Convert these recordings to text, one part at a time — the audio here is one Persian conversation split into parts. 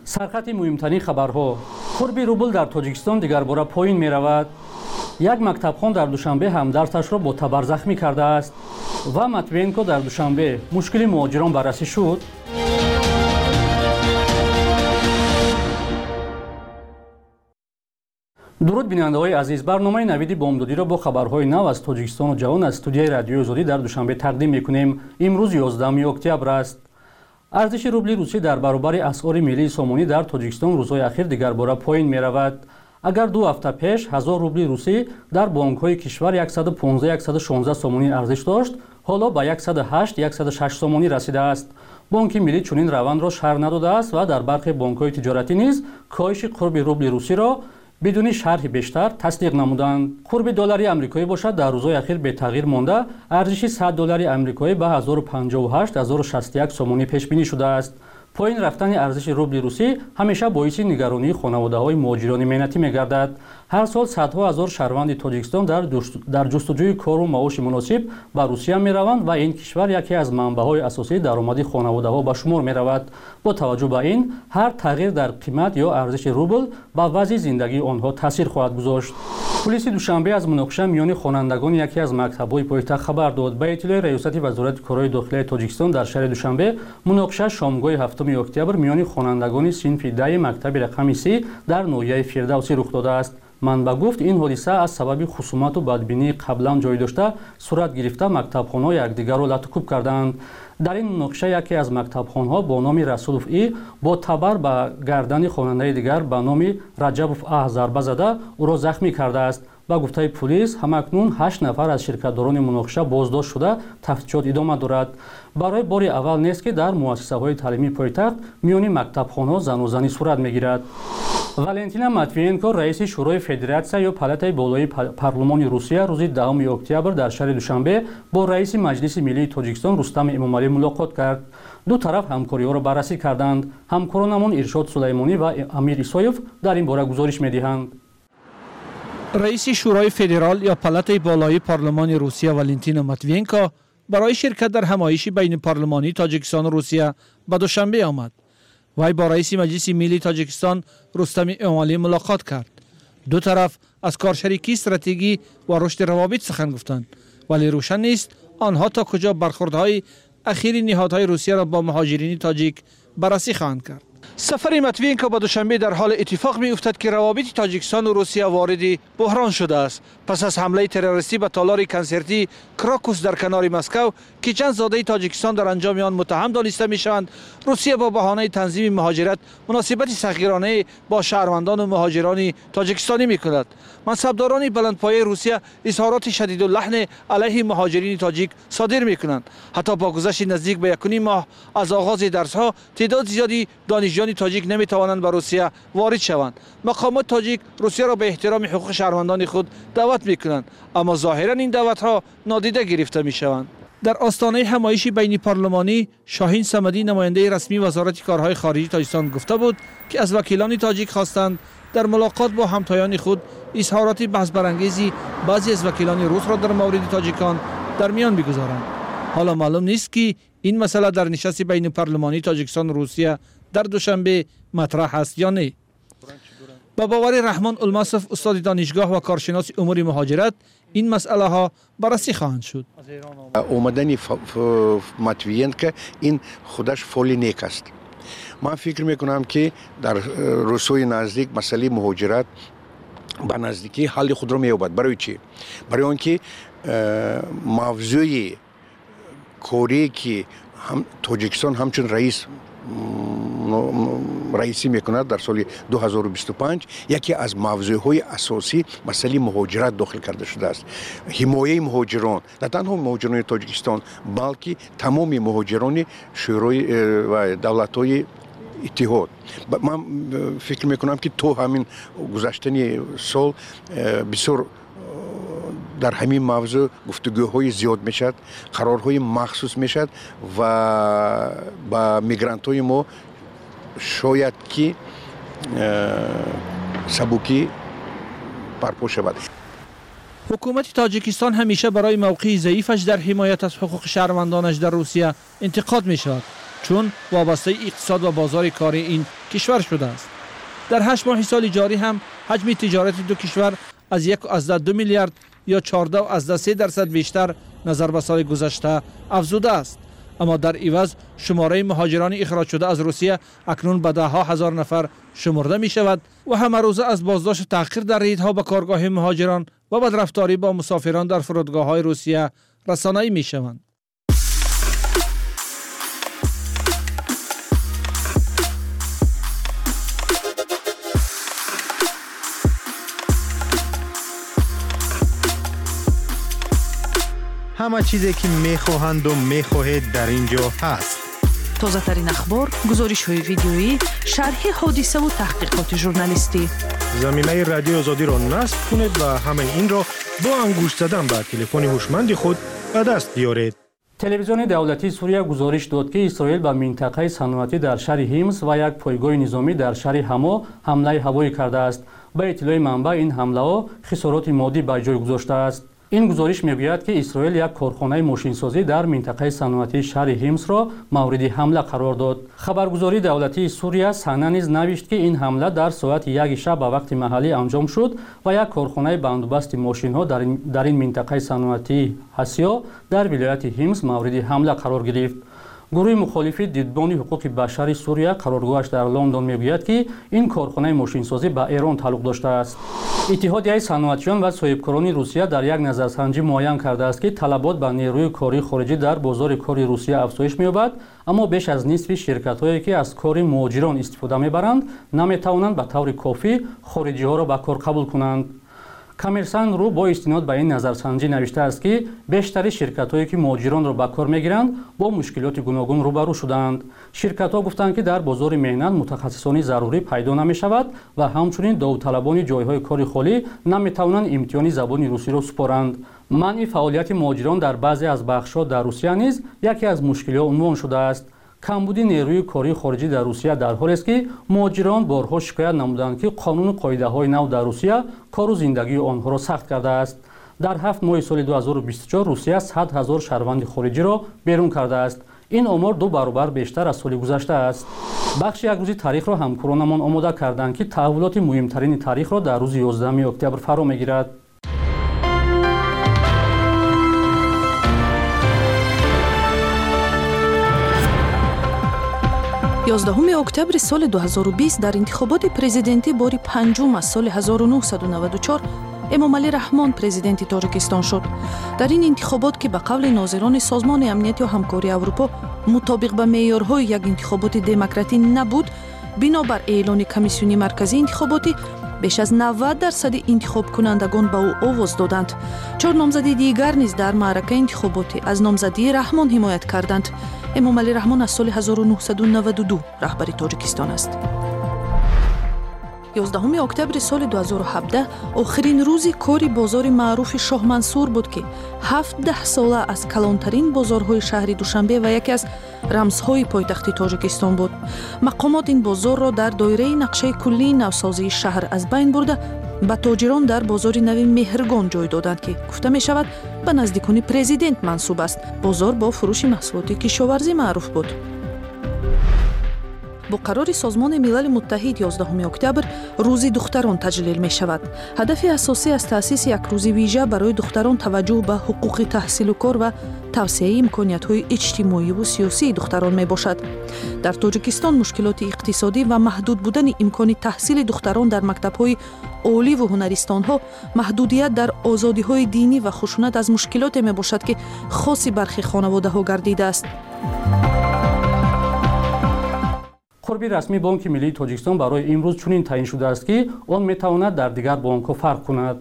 سرخط مهمترین خبرها. قرب روبل در تاجیکستان دیگر باره پایین می رود. یک مکتبخوان در دوشنبه هم درسش را با تبر زخمی کرده است و ماتوینکو در دوشنبه مشکل مهاجران بررسی شد. درود بیننده‌های عزیز، برنامه نویدی بامدادی را با خبرهای نو از تاجیکستان و جهان از استودیوی رادیوی آزادی در دوشنبه تقدیم می‌کنیم. امروز 11 اکتبر است. ارزش روبل روسی در برابر اسعار ملی سامانی در تاجیکستان روزهای اخیر دیگر باره پایین می‌رود. اگر 2 هفته پیش 1000 روبل روسی در بانک‌های کشور 115-116 سامانی ارزش داشت، حالا به 108-106 سامانی رسیده است. بانک ملی چنین روند را شرح نداده است و در برخی بانک‌های تجارتی نیز کاهش قرب روبل روسی را بدون شرح بیشتر تصدیق نمودند. قرب دلاری آمریکایی باشد در روزهای اخیر به تغییر مانده، ارزش 100 دلار آمریکایی به 1058-1061 سامانی پیش بینی شده است. پایین رفتن ارزش روبل روسی همیشه باعث نگرانی خانواده‌های مهاجران محنتی می‌گردد. هر سال صدها هزار شهروند تاجیکستان در جستجوی کار و معاش مناسب به روسیه می‌روند و این کشور یکی از منبع‌های اساسی درآمد خانواده‌ها به شمار می‌رود. با توجه به این، هر تغییر در قیمت یا ارزش روبل به وضع زندگی آنها تاثیر خواهد گذاشت. پلیس دوشنبه از مناقشه میان خوانندگان یکی از مکتب‌های پایتخت خبر داد. به اطلاع ریاست وزارت کارهای داخلی تاجیکستان در شهر دوشنبه مناقشه شامگاه 7 اکتبر میان خوانندگان صنف 10 مکتب رقم 3 در ناحیه فردوسی رخ داده است. منبع گفت این حادثه از سبب خصومت و بدبینی قبلا جای داشته صورت گرفته مکتبخوان‌ها یکدیگر را لطکوب کردند. در این مناقشه یکی از مکتبخوان‌ها با نام رسولوف ای با تبر به گردن خواننده دیگر به نام رجبوف ا ضربه زده او را زخمی کرده است. با گفته پلیس همکنون 8 نفر از شرکت‌داران مناقشه بازداشت شده تفتیشات ادامه دارد. برای بار اول نیست که در مؤسسه‌های تعلیمی پایتخت میان مکتبخوان‌ها زن و زنی صورت می‌گیرد. والنتینا ماتوینکو رئیس شورای فدراسیا یا پالاتای بالای پارلمان روسیه روز 10 اکتبر در شهر دوشنبه با رئیس مجلس ملی تاجیکستان رستم امامعلی ملاقات کرد. دو طرف همکاری‌ها را بررسی کردند. همکارانمان ارشاد سلیمانی و امیر ایسایف در این باره گزارش می‌دهند. رئیس شورای فدرال یا پالاتای بالای پارلمان روسیه والنتینا ماتوینکو برای شرکت در همایش بین پارلمانی تاجیکستان و روسیه به دوشنبه آمد. وی با رئیس مجلس ملی تاجیکستان رستم امامعلی ملاقات کرد. دو طرف از کارشریکی استراتژی و رشد روابط سخن گفتند، ولی روشن نیست آنها تا کجا برخوردهای اخیر نهادهای روسیه را با مهاجرین تاجیک بررسی خواهند کرد. سفر ماتوینکو به دوشنبه در حال اتفاق می افتد که روابط تاجیکستان و روسیه وارد بحران شده است پس از حمله تروریستی به تالار کنسرتی کراکوس در کنار مسکو که چند زاده تاجیکستان در انجام آن متهم دانسته می شوند. روسیه با بهانه تنظیم مهاجرت مناسبت صغیرانه با شهروندان و مهاجران تاجیکستانی می کند. منصبداران بلندپایه روسیه اظهارات شدید و لحن علیه مهاجرین تاجیک صادر می کنند. حتی با گذشت نزدیک به 1.5 ماه از آغاز درس‌ها تعداد زیادی دانشجویان تاجیک نمی توانند به روسیه وارد شوند. مقامات تاجیک روسیه را به احترام حقوق شهروندان خود دعوت می کنند، اما ظاهرا این دعوت ها نادیده گرفته می شوند. در آستانه همایش بین پارلمانی شاهین صمدی نماینده رسمی وزارت کارهای خارجی تاجیکستان گفته بود که از وکیلان تاجیک خواستند در ملاقات با همتایان خود اظهارات بحث برانگیزی بعضی از وکیلان روس را در مورد تاجیکان در میان بگذارند. حالا معلوم نیست که این مسئله در نشست بین پارلمانی تاجیکستان و روسیه در دوشنبه مطرح است یا نه. با باور رحمان المصرف استاد دانشگاه و کارشناس امور مهاجرت این مسئله ها بررسی خواهند شد. اومدن ماتوینکو این خودش فعل نیک است. من فکر میکنم که در روسیه نزدیک مسئله مهاجرت به نزدیکی حل خود را مییابد. برای چی؟ برای آنکه موضوع کاری که تاجیکستان همچون رئیسی میکند در سال 2025 یکی از موضوعهای اساسی مسئله مهاجرت داخل کرده شده است. حمایه مهاجران، نه تنها مهاجران تاجیکستان بلکه تمام مهاجران شورای و دولت‌های اتحاد. من فکر میکنم که تو همین گذشتن سال بسیار در همین موضوع گفتگوهای زیاد میشد، قرارهای مخصوص میشد و با میگرانت‌های ما شاید که سبکی برپا شود. حکومت تاجیکستان همیشه برای موقع ضعیفش در حمایت از حقوق شهروندانش در روسیه انتقاد می شود، چون وابسته اقتصاد و بازار کاری این کشور شده است. در 8 ماه سال جاری هم حجم تجارت دو کشور از 1.2 میلیارد یا 14.3% بیشتر نظر به سال گذشته افزوده است. اما در عوض شماره مهاجران اخراج شده از روسیه اکنون به 10,000 نفر شمرده می شود و همه روزه از بازداشت و تأخیر در ریدها به کارگاه مهاجران و بدرفتاری با مسافران در فرودگاه‌های روسیه رسانه‌ای می شوند. همه چیزی که میخواهند و میخواهید در اینجا هست. تازه ترین اخبار، گزارش های ویدیویی، شرح حادثه و تحقیقات ژورنالیستی. زمینه رادیو آزادی را نصب کنید و همه این را با انگشت زدن به تلفن هوشمند خود به دست بیارید. تلویزیون دولتی سوریه گزارش داد که اسرائیل به منطقه صنعتی در شهر هیمز و یک پایگاه نظامی در شهر حما حمله هوایی کرده است. به اطلاع منبع این حمله ها خسارات مادی به جای گذاشته است. این گزارش میگوید که اسرائیل یک کارخانه ماشینسازی در منطقه صنعتی شهر هیمز را مورد حمله قرار داد. خبرگزاری دولتی سوریه سنا نیز نوشت که این حمله در ساعت 1 شب به وقت محلی انجام شد و یک کارخانه بندوبست ماشین‌ها در این منطقه صنعتی حسیا در ولایت هیمز مورد حمله قرار گرفت. گروه مخالفی دیدبانی حقوق بشر سوریه قرارگاهش در لندن میگوید که این کارخانه ماشینسازی به ایران تعلق داشته است. اتحادیه صنعتیان و صاحبکاران روسیه در یک نظرسنجی معین کرده است که طلبات به نیروی کاری خارجی در بازار کار روسیه افزایش می‌یابد، اما بیش از نصف شرکت‌هایی که از کار مهاجران استفاده می‌برند نمی‌توانند به طور کافی خارجی‌ها را به کار قبول کنند. کامرسان رو با استناد به این نظرسنجی نوشته است که بیشتر شرکت‌هایی که مهاجران را به کار می‌گیرند با مشکلات گوناگون روبرو شدند. شرکت‌ها گفتند که در بازار مهنت متخصصان ضروری پیدا نمی‌شود و همچنین داوطلبان جای‌های کار خالی نمی‌توانند امتحان زبان روسی را سپارند. منع فعالیت مهاجران در بعضی از بخش‌ها در روسیه نیز یکی از مشکلات عنوان شده است. کمبود نیروی کاری خارجی در روسیه در حالی است که مهاجران بارها شکایت نمودند که قانون و قاعده‌های نو در روسیه کار و زندگی آنها را سخت کرده است. در 7 ماه سال 2024 روسیه 100,000 شهروند خارجی را بیرون کرده است. این آمار 2 برابر بیشتر از سال گذشته است. بخش یک روزی تاریخ را همکارانمان آماده کردند که تحولات مهمترین تاریخ را در روز 11 اکتبر فرا می‌گیرد. 11 اکتبر سال 2020 در انتخابات پرزیدنتی باری پنجم از سال 1994 امامعلی رحمان پرزیدنت تاجیکستان شد. در این انتخابات که به قول ناظران سازمان امنیت و همکاری اروپا مطابق به معیارهای یک انتخابات دموکراتی نبود، بنابر اعلان کمیسیون مرکزی انتخاباتی بیش از 90% انتخاب کنندگان به او آواز دادند. 4 نامزد دیگر نیز در معرکه انتخاباتی از نامزدی رحمان حمایت کردند. امامعلی رحمان از سال 1992 رهبر تاجیکستان است. 11 اکتبر سال 2017 آخرین روز کاری بازار معروف شاه منصور بود که 17 ساله از کلانترین بازارهای شهر دوشنبه و یکی از رمزهای پایتخت تاجیکستان بود. مقامات این بازار را در دایره نقشه کلی نوسازی شهر از بین برده به تاجران در بازار نو مهرگان جای دادند که گفته می شود به نزدیکان پرزیدنت منسوب است. بازار با فروش محصولات کشاورزی معروف بود. با قرار سازمان ملل متحد 11 اکتبر روز دختران تجلیل می شود. هدف اساسی از تأسیس یک روز ویژه برای دختران توجه به حقوق تحصیل و کار و توسعه امکانیت‌های اجتماعی و سیاسی دختران می باشد. در تاجیکستان مشکلات اقتصادی و محدود بودن امکان تحصیل دختران در مکتب‌های عالی و هنرستان‌ها، محدودیت در آزادی‌های دینی و خشونت از مشکلات می باشد که خاصی برخی خانواده‌ها گردیده است. قربی رسمی بانک ملی تاجیکستان برای امروز چنین تعیین شده است که آن میتواند در دیگر بانک‌ها فرق کند.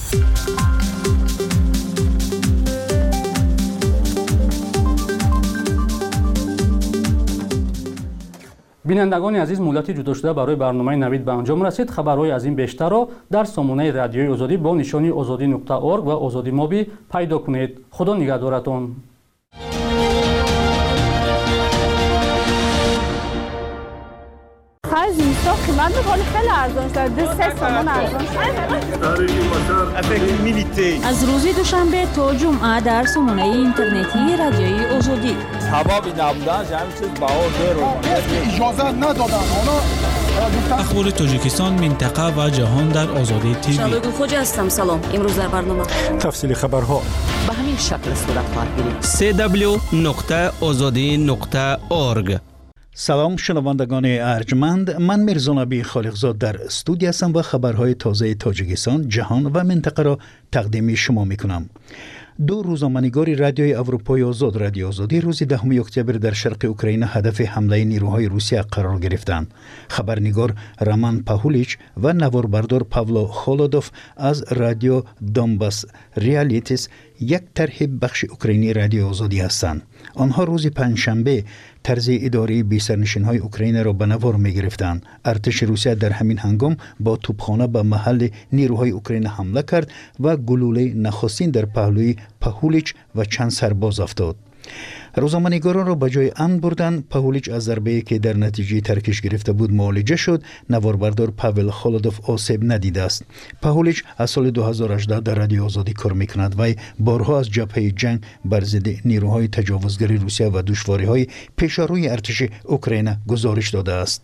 بینندگان عزیز، مولتی جدا شده برای برنامه نوید به انجام رسید. خبرهای از این بیشتر را در سامانه رادیوی آزادی با نشانی azadi.org و آزادی مابی پیدا کنید. خدا نگهدارتان. زیستا قیمت ولی خیلی ارزان شده 3 تومان ارزان شده. از روز دوشنبه تا جمعه در سامانه اینترنتی رادیوی آزادی هوا بی نبودنش همین چیز بها زیر اجازه ندادن اخبار تاجیکستان، منطقه و جهان در آزادی تیوی. شبگو خوجا هستم. سلام. امروز در برنامه تفصیل خبرها به همین شکل صورت خواهد گرفت. www.azadi.org. سلام شنوندگان ارجمند، من میرزا نبی خالقزاد در استودیو هستم و خبرهای تازه تاجیکستان، جهان و منطقه را تقدیم شما میکنم. دو روزنامه‌نگار رادیوی اروپای آزاد رادیو آزادی روز 10 اکتبر در شرق اوکراین هدف حمله نیروهای روسیه قرار گرفتند. خبرنگار رامان پاهولیچ و نواربردار پاولو خولودوف از رادیو دونباس ریالیتیس یک طرح بخش اوکراینی رادیو آزادی هستند. آنها روز پنجشنبه طرز اداره بی‌سرنشین‌های اوکراین را به نوار می‌گرفتند. ارتش روسیه در همین هنگام با توپخانه به محل نیروهای اوکراین حمله کرد و گلوله نخستین در پهلوی پاهولیچ و چند سرباز افتاد. روزنامه‌نگاران را به جای امن بردند. پاهولیچ از ضربه‌ای که در نتیجه ترکش گرفته بود معالجه شد. نواربردار پاول خولودوف آسیب ندیده است. پاهولیچ از سال 2018 در رادیو آزادی کار می‌کند و بارها از جبهه جنگ بر ضد نیروهای تجاوزگر روسیه و دشواری‌های پیش روی ارتش اوکراین گزارش داده است.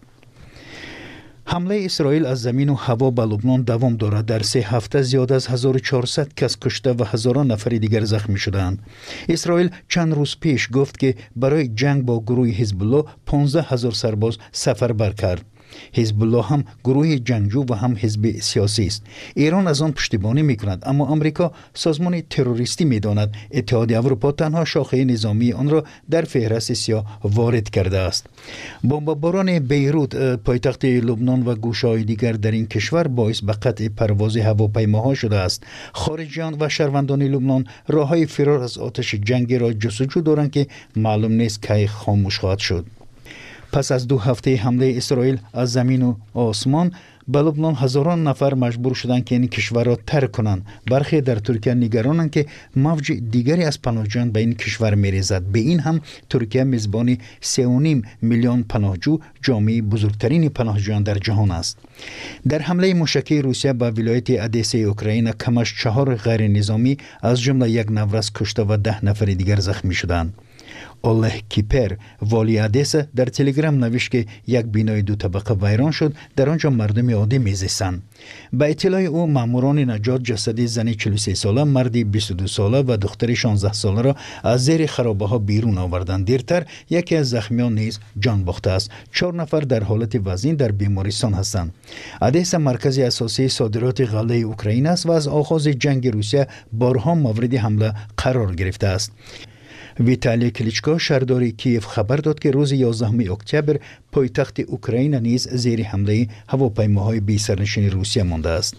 حمله اسرائیل از زمین و هوا به لبنان دوام دارد. در 3 هفته زیاد از 1400 کس کشته و هزاران نفر دیگر زخمی شدند. اسرائیل چند روز پیش گفت که برای جنگ با گروه حزب الله 15000 سرباز سفربر کرد. حزب الله هم گروه جنگجو و هم حزب سیاسی است. ایران از آن پشتیبانی میکند، اما آمریکا سازمان تروریستی میداند. اتحادیه اروپا تنها شاخه نظامی آن را در فهرست سیاه وارد کرده است. بمباران بیروت پایتخت لبنان و گوشه‌های دیگر در این کشور باعث به قطع پرواز هواپیماها شده است. خارجیان و شهروندان لبنان راههای فرار از آتش جنگی را جستجو دارند که معلوم نیست کی خاموش خواهد شد. پس از 2 هفته حمله اسرائیل از زمین و آسمان به لبنان، هزاران نفر مجبور شدند که این کشور را ترک کنند. برخی در ترکیه نگرانند که موج دیگری از پناهجویان به این کشور می‌ریزد. به این هم ترکیه میزبان 3.5 میلیون پناهجو، جامعه بزرگترین پناهجویان در جهان است. در حمله موشکی روسیه به ولایت ادسه اوکراین کمش 4 غیر نظامی از جمله یک نورس کشته و 10 نفر دیگر زخمی شدند. اوله کیپر والی ادسه در تلگرام نوشت که یک بینای 2 طبقه ویران شد، در آنجا مردم عادی میزیستند. به اطلاع او ماموران نجات جسد زن 43 ساله، مردی 22 ساله و دختر 16 ساله را از زیر خرابه ها بیرون آوردند. دیرتر یکی از زخمیان نیز جان باخته است. 4 نفر در حالت وضعی در بیمارستان هستند. ادسه مرکز اساسی صادرات غله اوکراین است و از آغاز جنگ روسیه بارها مورد حمله قرار گرفته است. ویتالی کلیچکو شهردار کیف خبر داد که روز 11 اکتبر پایتخت اوکراین نیز زیر حمله هواپیماهای بی‌سرنشین روسیه مانده است.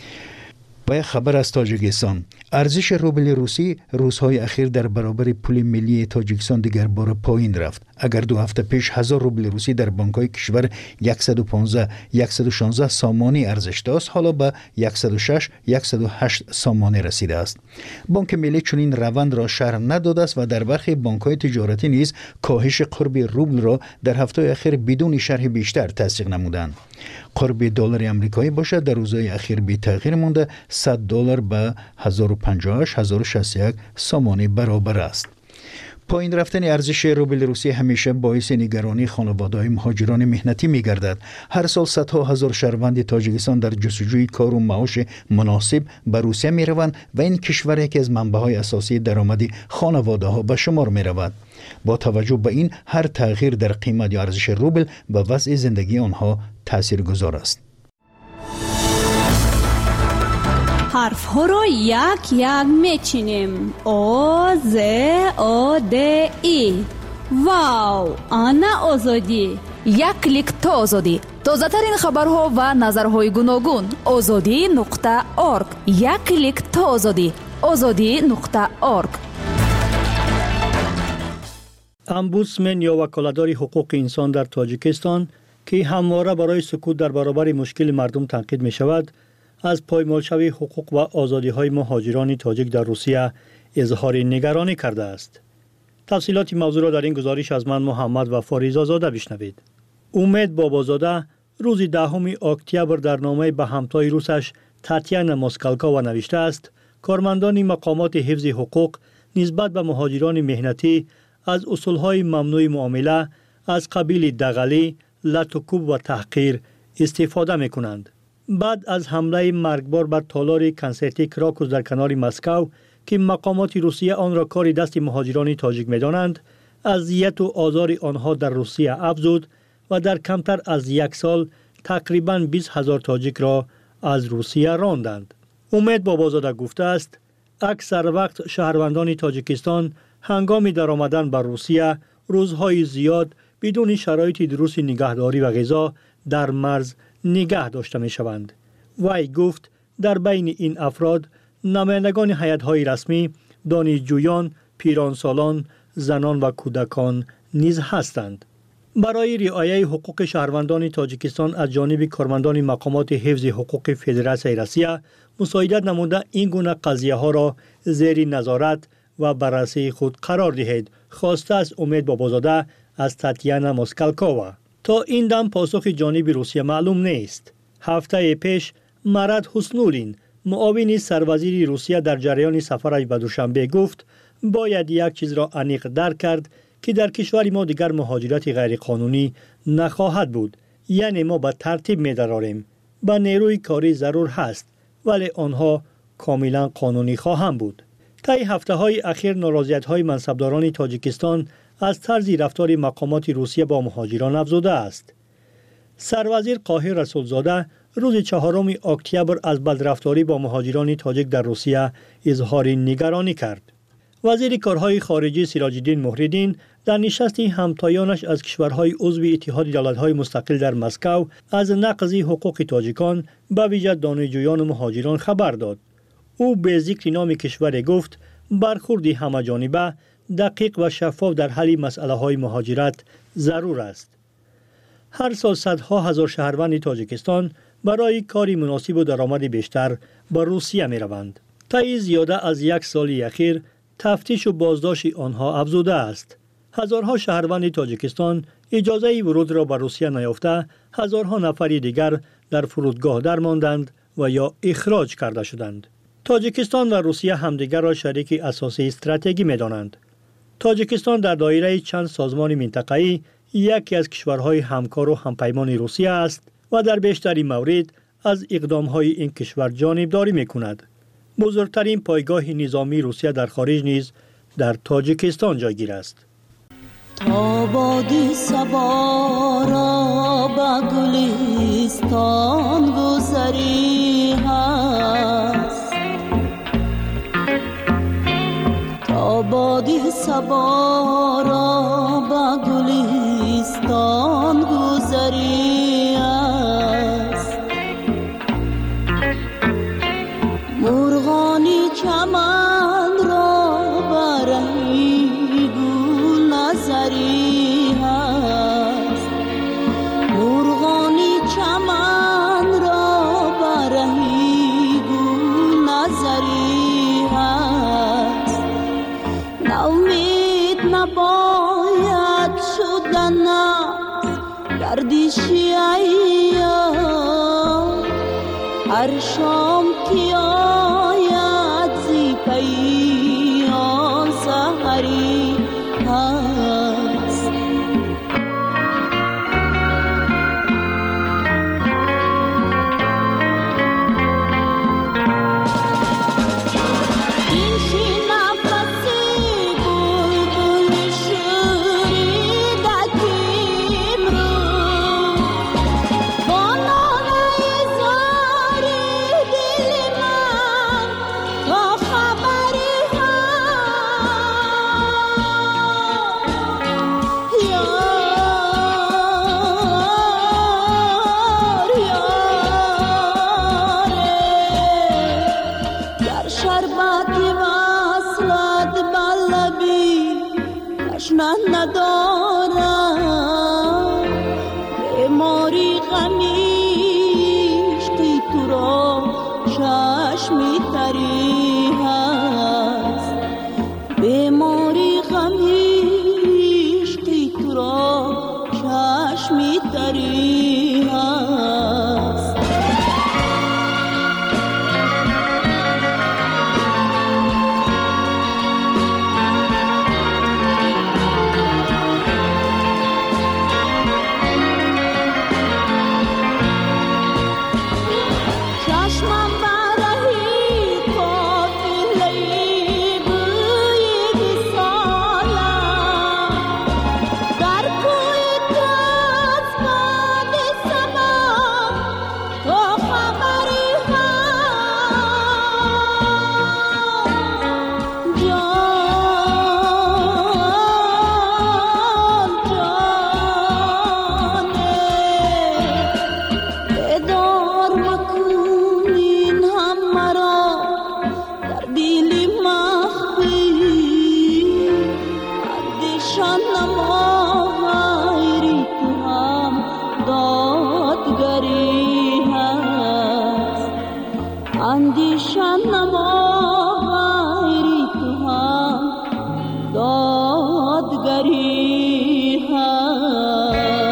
و خبر از تاجیکستان، ارزش روبل روسی روزهای اخیر در برابر پول ملی تاجیکستان دیگر بار پایین رفت. اگر 2 هفته پیش 1000 روبل روسی در بانک‌های کشور 116 سامانی ارزش داشت، حالا به 108 سامانی رسیده است. بانک ملی چنین روند را شرح نداده است و در برخی بانک‌های تجارتی نیز کاهش قرب روبل را در هفته اخیر بدون شرح بیشتر تصدیق نمودند. قرب دلار آمریکایی باشد در روزهای اخیر بی تغییر مانده، $100 به 1058 سامانی برابر است. پایین رفتن ارزش روبل روسی همیشه باعث نگرانی خانواده‌های مهاجران مهنتی می‌گردد. هر سال صدها هزار شهروند تاجیکستان در جستجوی کار و معاش مناسب به روسیه می‌روند و این کشور یکی از منبع‌های اساسی درآمد خانواده‌ها به شمار می‌رود. با توجه به این، هر تغییر در قیمت یا ارزش روبل به وضع زندگی آنها تاثیرگذار است. حرف ها را یک میچینیم. او ز او د ای. واو، آنا آزادی. یک کلیک تا آزادی. تازه ترین خبرها و نظرهای گوناگون. azadi.org. یک کلیک تا آزادی. azadi.org. امبودسمن یا وکالتدار حقوق انسان در تاجیکستان که همواره برای سکوت در برابر مشکل مردم تنقید می شود، از پایمالشوی حقوق و آزادی‌های مهاجران تاجیک در روسیه اظهار نگرانی کرده است. تفصیلات موضوع را در این گزارش از من محمد و فاریزا زاده بشنوید. امید بابازاده روز 10 اکتبر در نامه به همتای روسش تاتیانا موسکالکووا نوشته است کارمندان مقامات حفظ حقوق نسبت به مهاجران مهنتی از اصولهای ممنوع معامله از قبیل دغلی، لطوکوب و تحقیر استفاده می کنند. بعد از حمله مرگبار بر تالار کنسرتی کراکوس در کنار مسکو که مقامات روسیه آن را کار دست مهاجران تاجیک می دانند، اذیت و آزار آنها در روسیه افزود و در کمتر از 1 سال تقریباً 20,000 تاجیک را از روسیه راندند. امید بابازاده گفته است اکثر وقت شهروندان تاجیکستان هنگام درآمدن به روسیه روزهای زیاد بدون شرایط درست نگهداری و غذا در مرز نگه داشته می شوند. وی گفت در بین این افراد نمایندگان هیئت‌های رسمی، دانشجویان، پیرانسالان، زنان و کودکان نیز هستند. برای رعایت حقوق شهروندان تاجیکستان از جانب کارمندان مقامات حفظ حقوق فدراسیون روسیه مساعدت نموده این گونه قضیه ها را زیر نظارت و بررسی خود قرار دهید، خواسته است امید بابازاده از تاتیانا موسکالکووا. تا این دم پاسخ جانب روسیه معلوم نیست. هفته پیش مراد حسنولین معاون سروزیر روسیه در جریان سفرش به دوشنبه گفت باید یک چیز را عمیق درک کرد که در کشور ما دیگر مهاجرت غیرقانونی نخواهد بود. یعنی ما به ترتیب می دراریم. به نیروی کاری ضرور هست ولی آنها کاملا قانونی خواهند بود. طی هفته‌های اخیر ناراضیت‌های منصبداران تاجیکستان از طرز رفتار مقامات روسیه با مهاجران افزوده است. سروزیر قاهر رسولزاده روز 4 اکتبر از بدرفتاری با مهاجران تاجیک در روسیه اظهار نگرانی کرد. وزیر کارهای خارجه سیراج‌الدین مهردین در نشست همتایانش از کشورهای عضو اتحاد دولت‌های مستقل در مسکو از نقض حقوق تاجیکان به ویژه دانشجویان و مهاجران خبر داد. او به ذکر نام کشور گفت برخورد همه‌جانبه، دقیق و شفاف در حل مسئله‌های مهاجرت ضرور است. هر سال صدها هزار شهروند تاجیکستان برای کاری مناسب و درآمد بیشتر به روسیه می‌روند. طی زیاده از 1 سال اخیر تفتیش و بازداشت آنها افزوده است. هزارها شهروند تاجیکستان اجازه ورود را به روسیه نیافته، هزارها نفر دیگر در فرودگاه درماندند و یا اخراج کرده شدند. تاجیکستان و روسیه همدیگر را شریک اساسی استراتژی می‌دانند. تاجیکستان در دایره چند سازمان منطقه‌ای یکی از کشورهای همکار و همپیمان روسیه است و در بیشترین مورد از اقدام‌های این کشور جانبداری می‌کند. بزرگترین پایگاه نظامی روسیه در خارج نیز در تاجیکستان جایگیر است. تا بادی سوارا با گلستان گذری هست، تا بادی سوارا با گلستان گذری هست، مرغانی چمن را برای گل نظری هست، مرغانی چمن را برای گل نظری هست، ناامید نباید شدن گردشی ایام، هر شام که آید زی پیان سحری هست. این شی نفسی بلبل شوریده کیم رو، با ناله زاری دل من اندیشم نما غیری تو هم دادگری هست.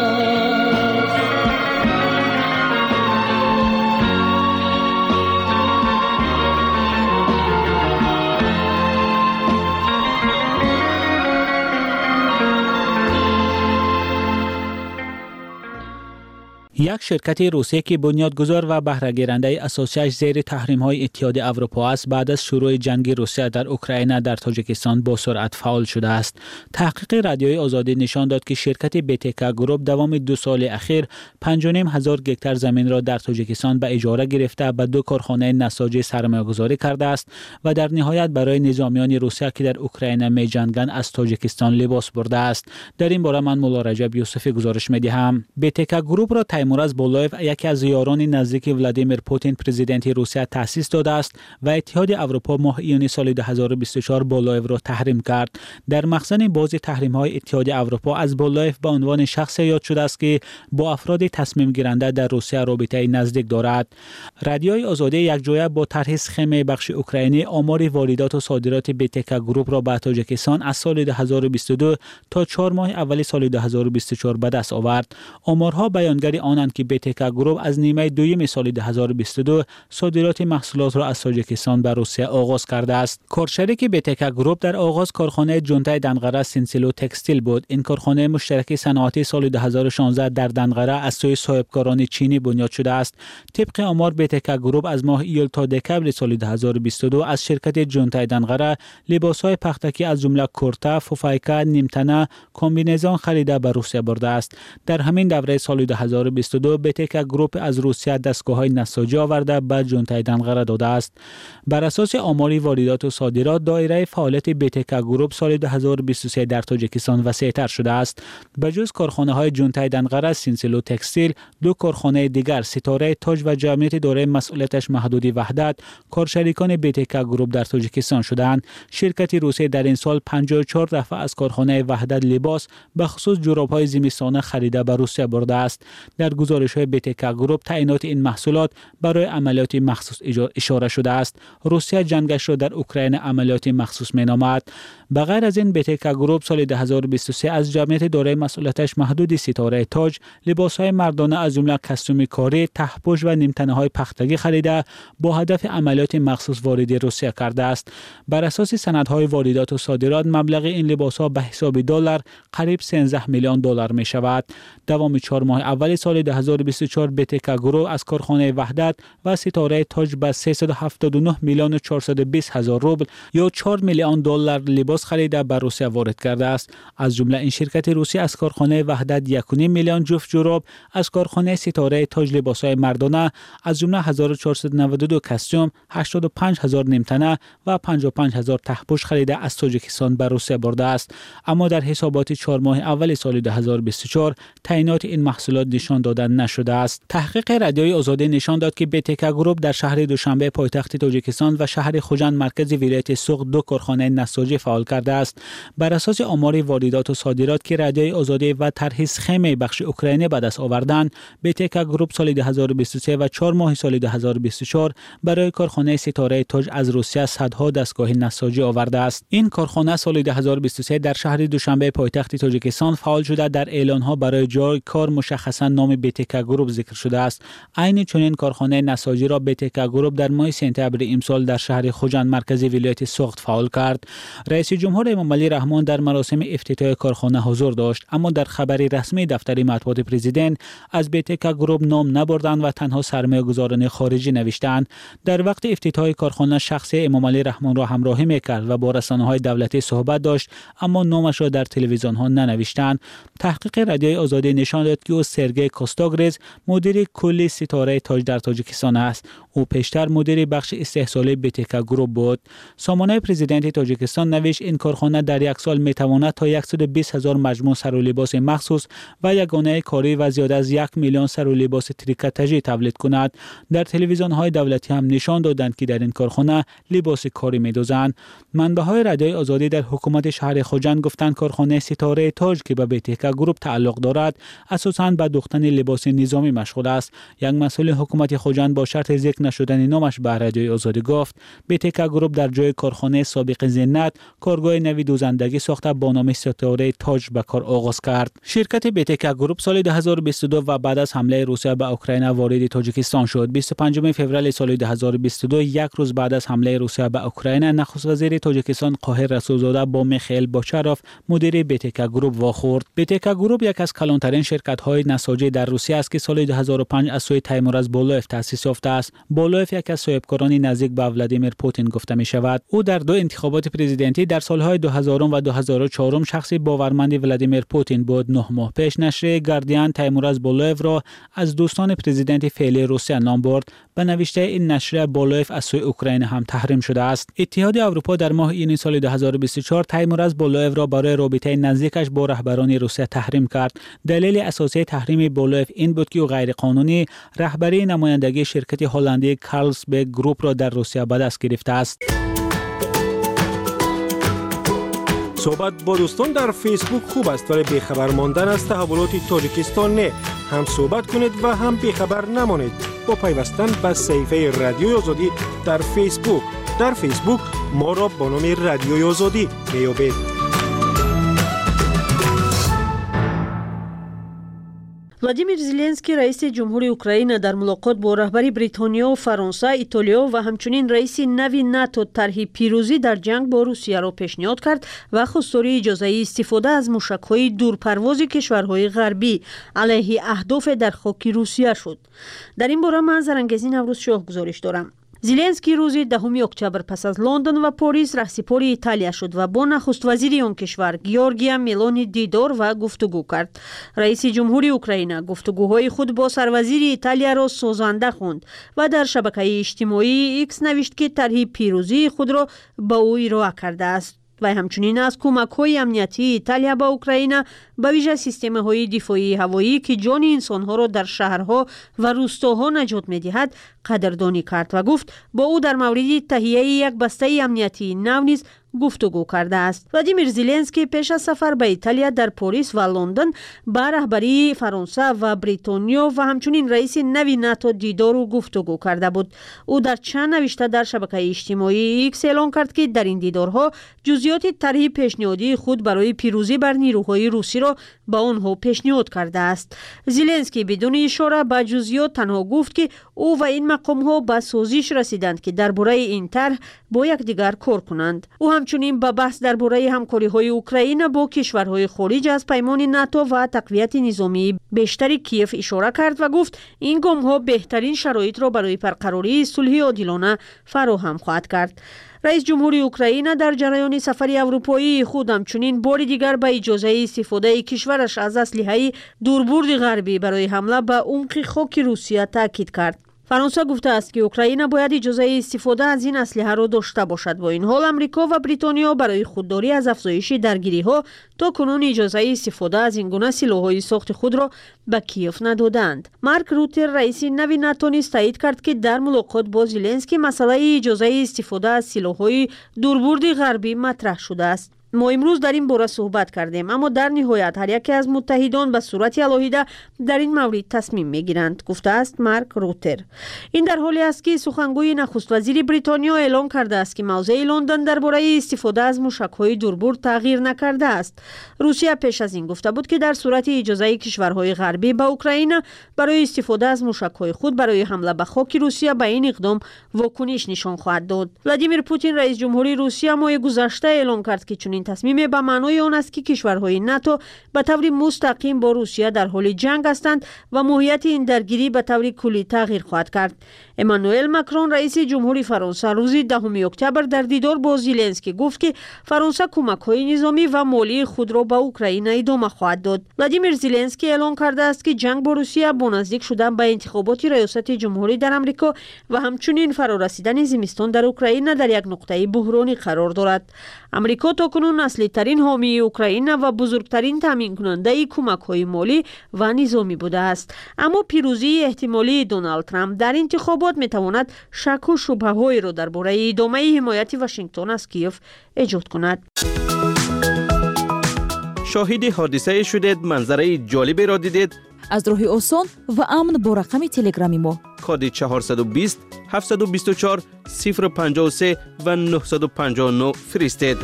یک شرکت روسیه که بنیادگذار و بهره گیرنده اساسیش زیر تحریم‌های اتحاد اروپا است، بعد از شروع جنگ روسیه در اوکراین در تاجیکستان با سرعت فعال شده است. تحقیق رادیوی آزادی نشان داد که شرکت بیتکا گروپ دوام 2 سال اخیر 5,500 گکتار زمین را در تاجیکستان به اجاره گرفته و 2 کارخانه نساجی سرمایه‌گذاری کرده است و در نهایت برای نظامیان روسیه که در اوکراین می‌جنگند از تاجیکستان لباس برده است. در این باره من مولا رجب یوسفی گزارش می‌دهم. بیتکا گروپ را تیمورز بولایف، یکی از یاران نزدیک ولادیمیر پوتین پرزیدنت روسیه تأسیس داده است و اتحاد اروپا ماه ایون سال 2024 بولایف را تحریم کرد. در مخزن بعضی تحریم‌های اتحاد اروپا از بولایف به عنوان شخص یاد شده است که با افراد تصمیم گیرنده در روسیه رابطه نزدیک دارد. رادیوی آزادی یک جایه با طرح سخم بخش اوکراینی آمار واردات و صادرات بیتکا گروپ را به تاجیکستان از سال 2022 تا 4 ماه اول سال 2024 به دست آورد. آمارها بیانگر آنند که بیتکا گروپ از نیمه دوم سال 2022 صادرات محصولات را از تاجیکستان به روسیه آغاز کرده است. کارشریک بیتکا گروپ در آغاز کارخانه جونتای دنقره سینسیلو تکستیل بود. این کارخانه مشترک صنعتی سال 2016 در دنقره از سوی صاحبکاران چینی بنیاد شده است. طبق آمار بیتکا گروپ از ماه ایول تا دکبر سال 2022 از شرکت جونتای دنقره لباس‌های پختگی از جمله کورتا، فوفایکا، نیمتنه، کمبینزون خریده به روسیه برده است. در همین دوره سال 2022 بیتکا گروپ از روسیه دستگاه‌های نساجی آورده به جونتای دنقره داده است. بر اساس آمار واردات و صادرات دایره فعالیت بیتکا گروپ سال 2023 در تاجیکستان وسیع‌تر شده است. به جز کارخانه‌های جونتای دنقره سینسیلو تکستیل، 2 کارخانه دیگر ستاره تاج و جمعیت دارای مسئولیتش محدودی وحدت کارشریکان بیتکا گروپ در تاجیکستان شدند. شرکت روسیه در این سال 54 دفعه از کارخانه وحدت لباس به خصوص جوراب‌های زمستانه خریده به روسیه برده است. در گزارش‌های بیتکا گروپ تعیینات این محصولات برای عملیات مخصوص اشاره شده است. روسیه جنگش را در اوکراین عملیات مخصوص می‌نامد. به غیر از این بیتکا گروپ سال 2023 از جمعیت دارای مسئولیتش محدود ستاره تاج لباس‌های مردانه از جمله کاستوم کاری، ته‌پوش و نیمتنه‌های پختگی خریده با هدف عملیات مخصوص وارد روسیه کرده است. بر اساس سندهای واردات و صادرات مبلغ این لباس‌ها به حساب دلار قریب 13 میلیون دلار می‌شود. دوام 4 ماه اول سال 2024 بیتکا گروپ از کارخانه وحدت و ستاره تاج به 379 میلیون و 420 هزار روبل یا 4 میلیون دلار لباس خریده به روسیه وارد کرده است. از جمله این شرکت روسی از کارخانه وحدت 1.5 میلیون جفت جوراب، از کارخانه ستاره تاج لباس‌های مردانه از جمله 1492 کاستوم، 85,000 نیمتنه و 55,000 ته‌پوش خریده از تاجیکستان به روسیه برده است. اما در حسابات 4 ماه اول سال 2024 تعیینات این محصولات نشان داده نشده است. تحقیق رادیوی آزادی نشان داد که بیتکا گروپ در شهر دوشنبه پایتخت تاجیکستان و شهر خوجند مرکز ولایت سوق 2 کارخانه نساجی فعال کرده است. بر اساس آمار واردات و صادرات که رادیوی آزادی و طرح سخم بخش اوکراینی به دست آوردند، بیتکا گروپ سال 2023 و 4 ماه سال 2024 برای کارخانه ستاره تاج از روسیه صدها دستگاه نساجی آورده است. این کارخانه سال 2023 در شهر دوشنبه پایتخت تاجیکستان فعال شده. در اعلان‌ها برای جای کار مشخصا نام بیتکا گروپ ذکر شده است. عین چنین کارخانه نساجی را بیتکا گروپ در ماه سپتامبر امسال در شهر خوجند مرکز ولایت سوخت فعال کرد. رئیس جمهور امامعلی رحمان در مراسم افتتاح کارخانه حضور داشت، اما در خبری رسمی دفتر مطبوعات پرزیدنت از بیتکا گروپ نام نبردند و تنها سرمایه‌گذاران خارجی نوشتند. در وقت افتتاح کارخانه شخص امامعلی رحمان را همراهی می‌کرد و با رسانه‌های دولتی صحبت داشت، اما نامش را در تلویزیون‌ها ننوشتند. تحقیق رادیوی آزادی نشان داد که او سرگئی کوستاگرز مدیر کلی ستاره تاج در تاجیکستان است. او پیشتر مدیر بخش استحصالی بیتکا گروپ بود. سامانه پرزیدنت تاجیکستان نوشت این کارخانه در یک سال می‌تواند تا 120,000 مجموعه سر و لباس مخصوص و یگانه کاری و زیاد از 1 میلیون سر و لباس تریکاتاژی تولید کند. در تلویزیون‌های دولتی هم نشان دادند که در این کارخانه لباس کاری می‌دوزند. منبع‌های رادیوی آزادی در حکومت شهر خوجند گفتند کارخانه ستاره تاج که به بیتکا گروپ تعلق دارد اساساً به دوختن لباس لباس نظامی مشغول است. یک مسئول حکومت خوجند با شرط ذکر نشدن نامش به رادیوی آزادی گفت BTK گروپ در جای کارخانه سابق زینت کارگاه نوی دوزندگی ساخته با نام ستاره تاج به کار آغاز کرد. شرکت BTK گروپ سال 2022 و بعد از حمله روسیه به اوکراین وارد تاجیکستان شد. 25 فوریه سال 2022 یک روز بعد از حمله روسیه به اوکراین نخست وزیر تاجیکستان قاهر رسولزاده با میخائیل باچروف مدیر BTK گروپ واخورد. BTK گروپ یک از کلانترین شرکت‌های نساجی در روسیه است که سال 2005 از سوی تیمورز بولوف تأسیس یافته است. بولوف یک از صاحبکاران نزدیک به ولادیمیر پوتین گفته می شود. او در دو انتخابات پرزیدنتی در سالهای 2000 و 2004 شخصی باورمند ولادیمیر پوتین بود. 9 ماه پیش نشر گاردین تیمورز بولوف را از دوستان پرزیدنت فعلی روسیه نام برد. به نوشته این نشر بولوف از سوی اوکراین هم تحریم شده است. اتحاد اروپا در ماه ایون سال 2024 تیمورز بولوف را برای رابطه نزدیکش با رهبران روسیه تحریم کرد. دلیل اساسی تحریم بولوف این بود که او غیرقانونی رهبری نمایندگی شرکت هلندی کارلسبرگ گروپ را در روسیه به دست گرفته است. صحبت با دوستان در فیسبوک خوب است ولی بیخبر ماندن از تحولات تاجیکستان نه. هم صحبت کنید و هم بیخبر نمانید با پیوستن به صفحه رادیوی آزادی در فیسبوک. در فیسبوک ما را با نام رادیوی آزادی میابید. ولادیمیر زلنسکی رئیس جمهوری اوکراین در ملاقات با رهبری بریتانیا و فرانسه، ایتالیا و همچنین رئیس نوی ناتو طرح پیروزی در جنگ با روسیه را پیشنهاد کرد و خواستاری اجازه استفاده از موشک‌های دورپرواز کشورهای غربی علیه اهداف در خاک روسیه شد. در این باره من زرنگزی نوروز شاه گزارش دارم. زلنسکی روز 10 اکتبر پس از لندن و پاریس رهسپار ایتالیا شد و با نخست وزیر آن کشور گیورگیا ملونی دیدار و گفتگو کرد. رئیس جمهوری اوکراین گفتگوهای خود با سروزیر ایتالیا را سازنده خواند و در شبکه اجتماعی ایکس نوشت که طرح پیروزی خود را به او ارائه کرده است. و همچنین از کمک‌های امنیتی ایتالیا به اوکراین به ویژه سیستم‌های دفاعی هوایی که جان انسان‌ها را در شهرها و روستاها نجات می‌دهد قدردانی کرد و گفت با او در مورد تهیه یک بسته امنیتی نو نیز گفتگو کرده است. ولادیمیر زلنسکی پیش از سفر به ایتالیا در پاریس و لندن با رهبری فرانسه و بریتانیا و همچنین رئیس نوی ناتو دیدار و گفتگو کرده بود. او در چند نوشته در شبکه اجتماعی ایکس اعلام کرد که در این دیدارها جزئیات طرح پیشنهادی خود برای پیروزی بر نیروهای روسی را به آنها پیشنهاد کرده است. زلنسکی بدون اشاره به جزئیات تنها گفت که او و این مقام‌ها به سازش رسیدند که درباره این طرح با یکدیگر کار کنند. او همچنین به بحث درباره همکاری‌های اوکراین با کشورهای خارج از پیمان ناتو و تقویت نظامی بیشتر کیف اشاره کرد و گفت این گام‌ها بهترین شرایط را برای برقراری صلح عادلانه فراهم خواهد کرد. رئیس جمهوری اوکراین در جریان سفر اروپایی خود همچنین بار دیگر به اجازه استفاده کشورش از اسلحه دوربرد غربی برای حمله به عمق خاک روسیه تاکید کرد. فرانسه گفته است که اوکراین باید اجازه استفاده از این اسلحه را داشته باشد. با این حال امریکا و بریتانیا برای خودداری از افزایش درگیری‌ها تا کنون اجازه استفاده از این گونه سلاح‌های ساخت خود را به کیف ندادند. مارک روتر رئیس نوی ناتو نیز تایید کرد که در ملاقات با زلنسکی مسئله اجازه استفاده از سلاح‌های دوربرد غربی مطرح شده است. ما امروز در این باره صحبت کردیم اما در نهایت هر یکی از متحدان به صورت علاهیده در این مورد تصمیم میگیرند، گفته است مارک روتر. این در حالی است که سخنگوی نخست وزیر بریتانیا اعلام کرده است که موضع لندن درباره استفاده از موشک‌های دوربرد تغییر نکرده است. روسیه پیش از این گفته بود که در صورت اجازه کشورهای غربی به اوکراین برای استفاده از موشک‌های خود برای حمله به خاک روسیه به این اقدام واکنش نشان خواهد داد. ولادیمیر پوتین رئیس جمهوری روسیه ماه گذشته اعلام کرد که چنین تصمیم به معنای آن است که کشورهای ناتو به طور مستقیم با روسیه در حال جنگ هستند و ماهیت این درگیری به طور کلی تغییر خواهد کرد. امانوئل ماکرون رئیس جمهوری فرانسه روز 10 اکتبر در دیدار با زلنسکی گفت که فرانسه کمک‌های نظامی و مالی خود را به اوکراین ادامه خواهد داد. ولادیمیر زلنسکی اعلام کرده است که جنگ با روسیه با نزدیک شدن به انتخابات ریاست جمهوری در آمریکا و همچنین فرارسیدن زمستان در اوکراین در یک نقطه بحرانی قرار دارد. آمریکا تاکنون اصلی ترین حامی اوکراین و بزرگترین تامین کننده کمک‌های مالی و نظامی بوده است. اما پیروزی احتمالی دونالد ترامپ در انتخابات میتواند شک و شبهه‌ای را درباره ادامه حمایت واشنگتن از کیف ایجاد کند. شاهد حادثه شدید، منظره جالبی را دیدید. аз роҳи осон ва амн бо рақами телеграми мо. کد 420 724 053 و 959 فرستید.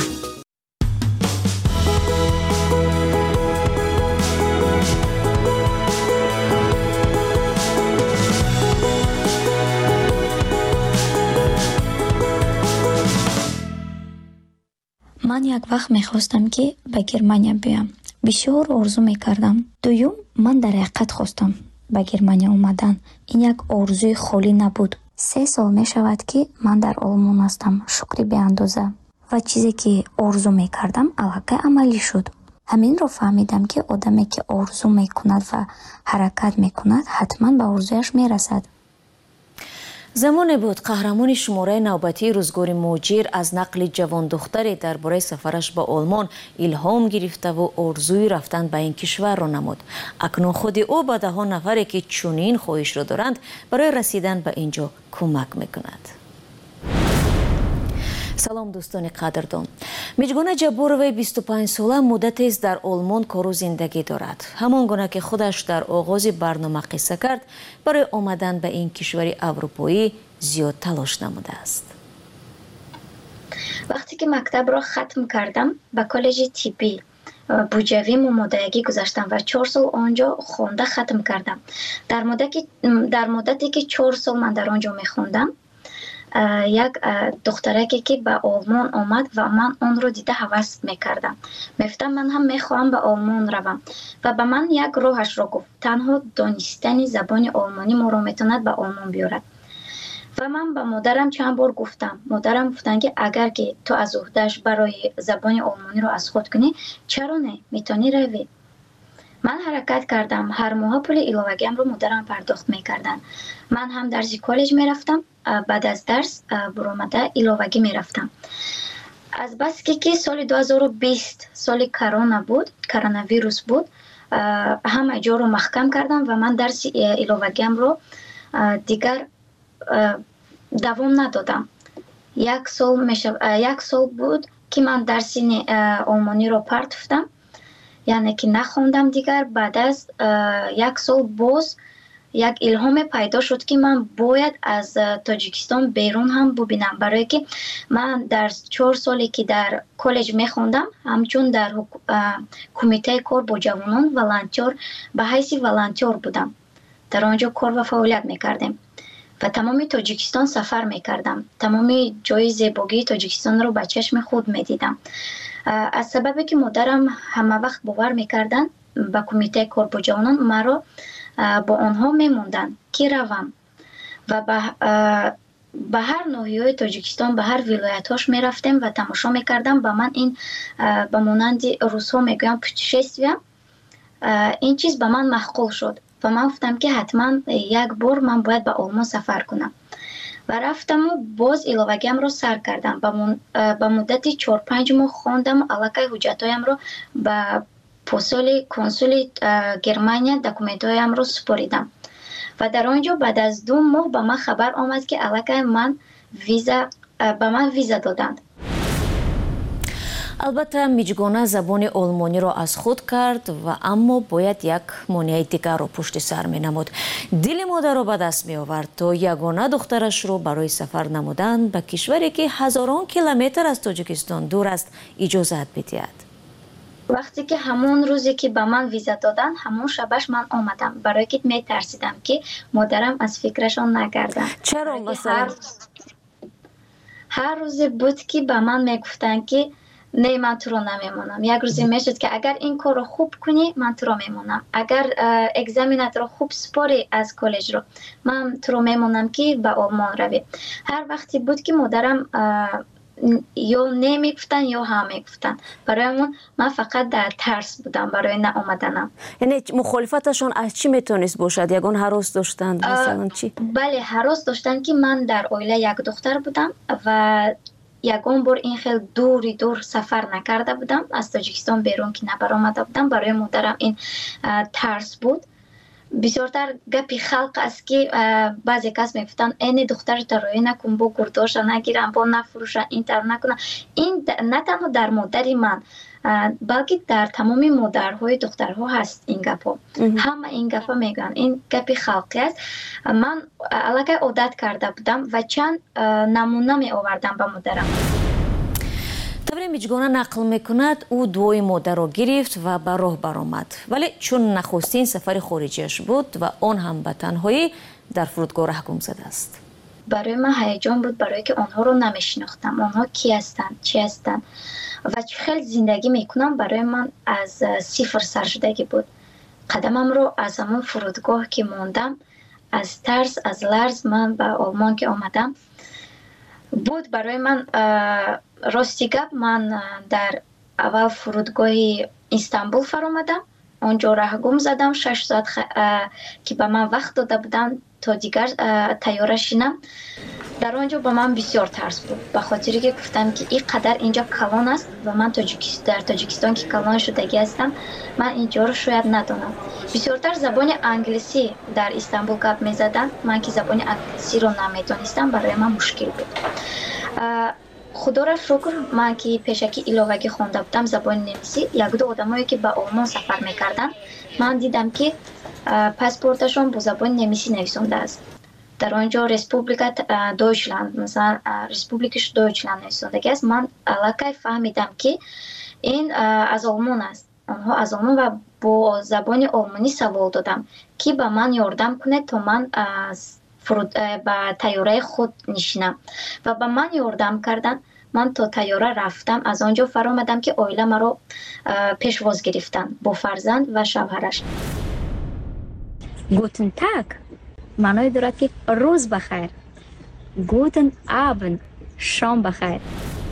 من یک وقت میخواستم که به گرمانیا بیام. بسیار آرزو میکردم. دوم من در حقیقت خواستم به گرمانیا اومدن. این یک آرزوی خالی نبود. 3 سال میشود که من در آلمان هستم. شکری به اندازه. و چیزی که آرزو میکردم الحقیقت عملی شد. همین رو فهمیدم که آدمی که آرزو میکند و حرکت میکند حتما به آرزویش میرسد. زمانی بود قهرمان شماره نوبتی روزگار مهاجر از نقل جوان دختری درباره سفرش به آلمان الهام گرفته و آرزوی رفتن به این کشور را نمود. اکنون خود او به 10 نفری که چنین خواهش را دارند برای رسیدن به اینجا کمک میکند. سلام دوستان قدردان. میجگونه جبوروی 25 ساله مدتی است در آلمان کار و زندگی دارد. همان گونه که خودش در آغاز برنامه قصه کرد، برای آمدن به این کشور اروپایی زیاد تلاش نموده است. وقتی که مکتب را ختم کردم به کالج طبی بوجوی مدرکی گذاشتم و 4 سال آنجا خوانده ختم کردم. در مدتی که 4 سال من در آنجا میخوندم، یک دخترکی که به آلمان آمد و من آن رو دیده هوس میکردم. میفتم من هم میخواهم به آلمان روم و به من یک راهش رو گفت. تنها دانستن زبان آلمانی ما رو میتوند به آلمان بیارد. و من به مادرم چند بار گفتم. مادرم گفتن که اگر که تو از عهده‌اش برای زبان آلمانی رو از خود کنی، چرا نه؟ میتونی روی. من حرکت کردم. هر ماه پول ایلاوگیم رو مادرم پرداخت میکردن. من هم درس کالج میرفتم. بعد از درس برآمده ایلاوگی میرفتم. از بس که سال 2020 سال کرونا بود، کرونا ویروس بود، همه جا رو محکم کردم و من درس ایلاوگیم رو دیگر دوام ندادم. یک سال بود که من درس آلمانی رو پرت رفتم، یعنی که نخوندم دیگر. بعد از 1 سال باز یک الهام پیدا شد که من باید از تاجیکستان بیرون هم ببینم، برای که من در 4 سالی که در کالج میخوندم همچون در کمیته کار با جوانان ولنتیر به حیث ولنتیر بودم. در آنجا کار و فعالیت میکردیم و تمام تاجیکستان سفر میکردم. تمام جای زیبایی تاجیکستان رو به چشم خود میدیدم. از سببی که مادرم همه وقت باور میکردن به کمیته کار با جوانان، مرا با آنها میموندن که روم و به هر ناحیه تاجیکستان به هر ولایت‌هاش میرفتیم و تماشا میکردم. به من این به مانند روس‌ها میگویم پوتشستویه، این چیز به من معقول شد و من گفتم که حتما یک بار من باید به آلمان سفر کنم و رفتم و باز ایلاوگیم رو سر کردم. به مدت 4-5 ماه خواندم و علاقه حجتایم رو به پستال کنسول گرمانیا دکومنتایم رو سپاریدم و در آنجا بعد از 2 ماه به من خبر آمد که علاقه من به من ویزا دادند. البته میجگونه زبان آلمانی را از خود کرد و اما باید یک مانع دیگر را پشت سر می نمود. دل مادر را به دست می آورد تا یگانه دخترش را برای سفر نمودن به کشوری که هزاران کیلومتر از تاجیکستان دور است اجازت بدهد. وقتی که همون روزی که به من ویزا دادن، همون شبش من آمدم، برای که می ترسیدم که مادرم از فکرشان نگردن. چرا مثلا؟ هر روز بود که به من می گفتن که نه من تو رو نمیمونم. یک روزی میشد که اگر این کار رو خوب کنی من تو رو میمونم، اگر اگزامینات رو خوب سپاری از کالج رو من تو رو میمونم که به آلمان روی. هر وقتی بود که مادرم یا نمیگفتن یا هم میگفتن، برای من فقط در ترس بودم برای نه آمدنم. یعنی مخالفتشون از چی میتونست باشد؟ یگان هراس داشتند مثلا چی؟ بله هراس داشتن که من در عائله یک دختر بودم و یگان بار این خیلی دور سفر نکرده بودم، از تاجیکستان بیرون که نبر آمده بودم. برای مادرم این ترس بود. بسیارتر گپی خلق است که بعضی کس میگفتن این دختر تروی نکن، با گرداش نگیرن، با نفروشن، این تر نکنن. این نه تنها در مادر من балки дар тамоми модарҳои духтарҳо ҳаст ин гапҳо. Ҳама ин гапа мегӯянд. Ин гапи халқӣ аст. Ман аллакай одат карда будам ва чанд намуна меовардам ба модарам. тавре миҷгона нақл мекунад, ӯ дуои модарро гирифт ва ба роҳ баромад. Вале чун нахустин сафари хориҷиаш буд ва он ҳам ба танҳоӣ дар фурудгоҳ раҳгум задааст. барои ман ҳаяҷон буд, барое ки онҳоро намешинохтам. Онҳо ки ҳастанд, чӣ ҳастанд ва чӣ хел зиндагӣ мекунам, барои ман аз сифр саршудагӣ буд. қадамамро аз ҳамон фурудгоҳ ки мондам, аз тарс, аз ларз ман ба Олмон ки омадам, буд барои ман рости гап, ман дар аввал фурудгоҳи Истанбул фаромадам. онҷо раҳгум задам 6 соат ки ба ман вақт дода буданд то дигар тайёра шинам. дар онҷо ба ман бисёр тарс буд, ба хотире ки гуфтам ки ин қадар инҷо калон аст ва ман дар Тоҷикистон ки калон шудагӣ ҳастам, ман инҷоро шояд надонам. бисёртар забони англисӣ дар Истанбул гап мезаданд. ман ки забони англисиро намедонистам, барои ман мушкил буд. худоро шукр, ман ки пешакӣ иловагӣ хонда будам забони немисӣ, якду одамое ки ба Олмон сафар мекарданд, ман дидам ки паспорташон бо забони немисӣ нависондааст. дар онҷо республика Дойчланд, масалан республикаш Дойчланд нависондагиаст. ман аллакай фаҳмидам ки ин аз Олмон аст. онҳо аз Олмон ва бо забони олмонӣ савол додам ки ба ман ёрдам кунед то ман ба тайёраи худ нишинам ва ба ман ёрдам кардан. ман то тайёра рафтам, аз онҷо фаромадам ки оила маро пешвоз гирифтанд бо фарзанд ва шавҳараш. Guten Tag маъное дорад ки рӯз бахайр. Guten Abend шом бахайр.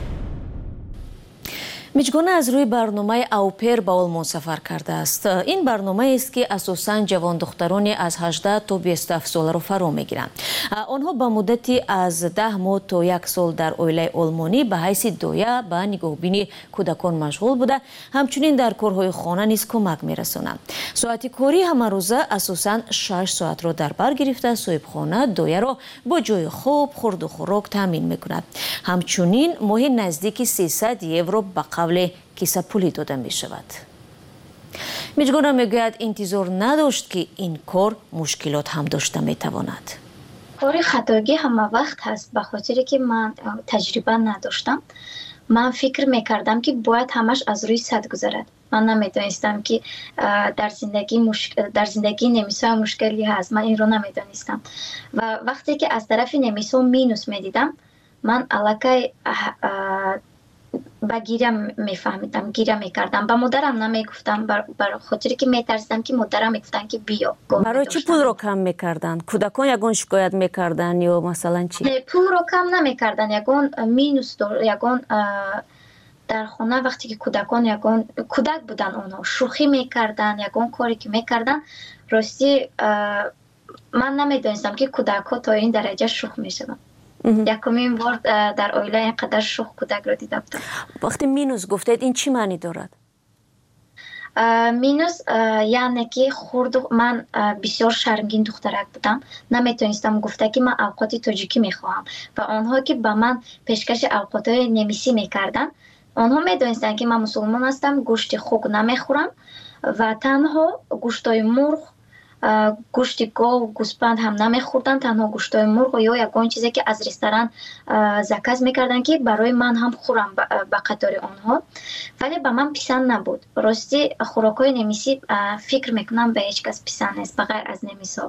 миҷгона аз рӯи барномаи Аупер ба Олмон сафар кардааст. ин барномаест ки асосан ҷавондухтарони аз 18 то 27 соларо фаро мегиранд. онҳо ба муддати аз 10 моҳ то 1 сол дар оилаи олмонӣ ба ҳайси доя ба нигоҳбини кӯдакон машғул буда, ҳамчунин дар корҳои хона низ кӯмак мерасонанд. соати кори ҳамарӯза асосан 6 соатро дар бар гирифта, соҳибхона дояро бо ҷои хоб, хурду хӯрок таъмин мекунад. ҳамчунин моҳи наздики 300 евро ба қавле кисапулӣ дода мешавад. миҷгона мегӯяд интизор надошт ки ин кор мушкилот ҳам дошта метавонад. кори хатогӣ ҳама вақт ҳаст, ба хотире ки ман таҷриба надоштам. ман фикр мекардам ки бояд ҳамаш аз рӯи сад гузарад. ман намедонистам ки дар зиндагӣ немисҳоя мушкилӣ ҳаст. ман инро намедонистам ва вақте ки аз тарафи немисҳо минус медидам, ман аллакай ба гиря мефаҳмидам, гиря мекардам. ба модарам намегуфтам, бар хотире ки метарсидам ки модарам мегуфтанд ки биё. барои чӣ пулро кам мекарданд? Кӯдакон ягон шикоят мекарданд ё масалан чӣ? Не, пулро кам намекарданд. ягон минус ягон дар хона вақте ки кӯдакон ягон кӯдак буданд, онҳо шӯхӣ мекарданд, ягон коре ки мекарданд, рости ман намедонистам ки кӯдакҳо то ин дараҷа шӯх мешаванд. якумин бор дар оила инқадар шӯх кӯдакро дида будам. вақте минус гуфтед, ин чӣ маънӣ дорад? минус яъне ки хурду ман бисёр шармгин духтарак будам. наметонистам гуфта ки ман авқоти тоҷикӣ мехоҳам ва онҳо ки ба ман пешкаши авқотҳои немисӣ мекарданд, онҳо медонистанд ки ман мусулмон ҳастам, гӯшти хук намехӯрам ва танҳо гӯштҳои мурғ, гӯшти гов, гӯспанд ҳам намехӯрдам, танҳо гӯштҳои мурғ ё ягон чизе ки аз ресторан заказ мекарданд ки барои ман ҳам хӯрам ба қатори онҳо. вале ба ман писанд набуд. рости хӯрокҳои немисӣ фикр мекунам ба ҳеҷ кас писанд нест ба ғайр аз немисҳо.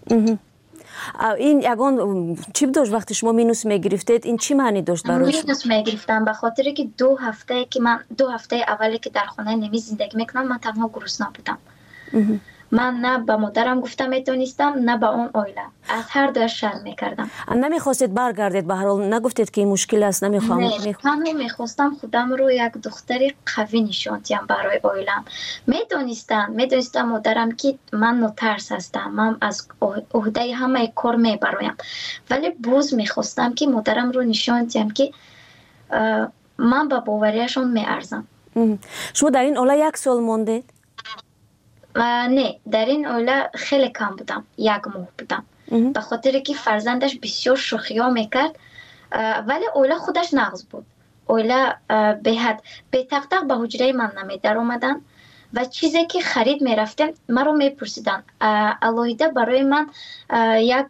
ин ягон чӣ дошт вақте шумо минус мегирифтед? ин чӣ маънӣ дошт барои шумо? минус мегирифтам ба хотире ки 2 ҳафтаи аввале ки дар хонаи немис зиндагӣ мекунам, ман танҳо гурусна будам. ман на ба модарам гуфта метонистам, на ба он оила. аз ҳар дуяш шарм мекардам. намехостед баргардед? ба ҳар ҳол нагуфтед ки ин мушкил аст? намехоҳам. танҳо мехостам худамро як духтари қавӣ нишон диҳам барои оилам. медонистам модарам ки ман нотарс ҳастам, ман аз уҳдаи ҳамаи кор мебароям. вале боз мехостам ки модарамро нишон диҳам ки ман ба боварияшон меарзам. шумо дар ин оила 1 сол мондед? не, дар ин оила хеле кам будам, 1 моҳ будам. ба хотире ки фарзандаш бисёр шӯхиҳо мекард, вале оила худаш нағз буд. اویلا به حد به تق به حجره من نمیدر اومدن و چیزی که خرید میرفتم مرا میپرسیدن. الهیده برای من یک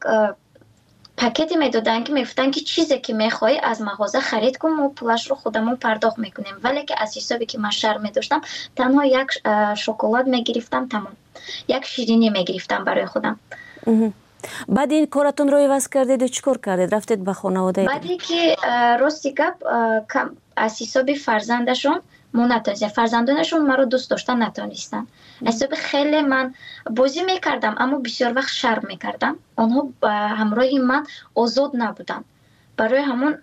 پاکتی میدادن که میگفتن که چیزی که میخوای از مغازه خرید کن و پولش رو خودمون پرداخت میکنیم. ولی که از حسابی که من شرم داشتم تنها یک شکلات میگرفتم، تمام یک شیرینی میگرفتم برای خودم. بعد این کارتون رو عوض کردید و چیکار کردید؟ رفتید به خانواده؟ بعدی که راستی گپ از حساب فرزندشون ما نتونستم، فرزندانشون مرا دوست داشتن نتونستن. حساب خیلی من بازی میکردم اما بسیار وقت شرم میکردم. آنها همراه من آزاد نبودن. برای همون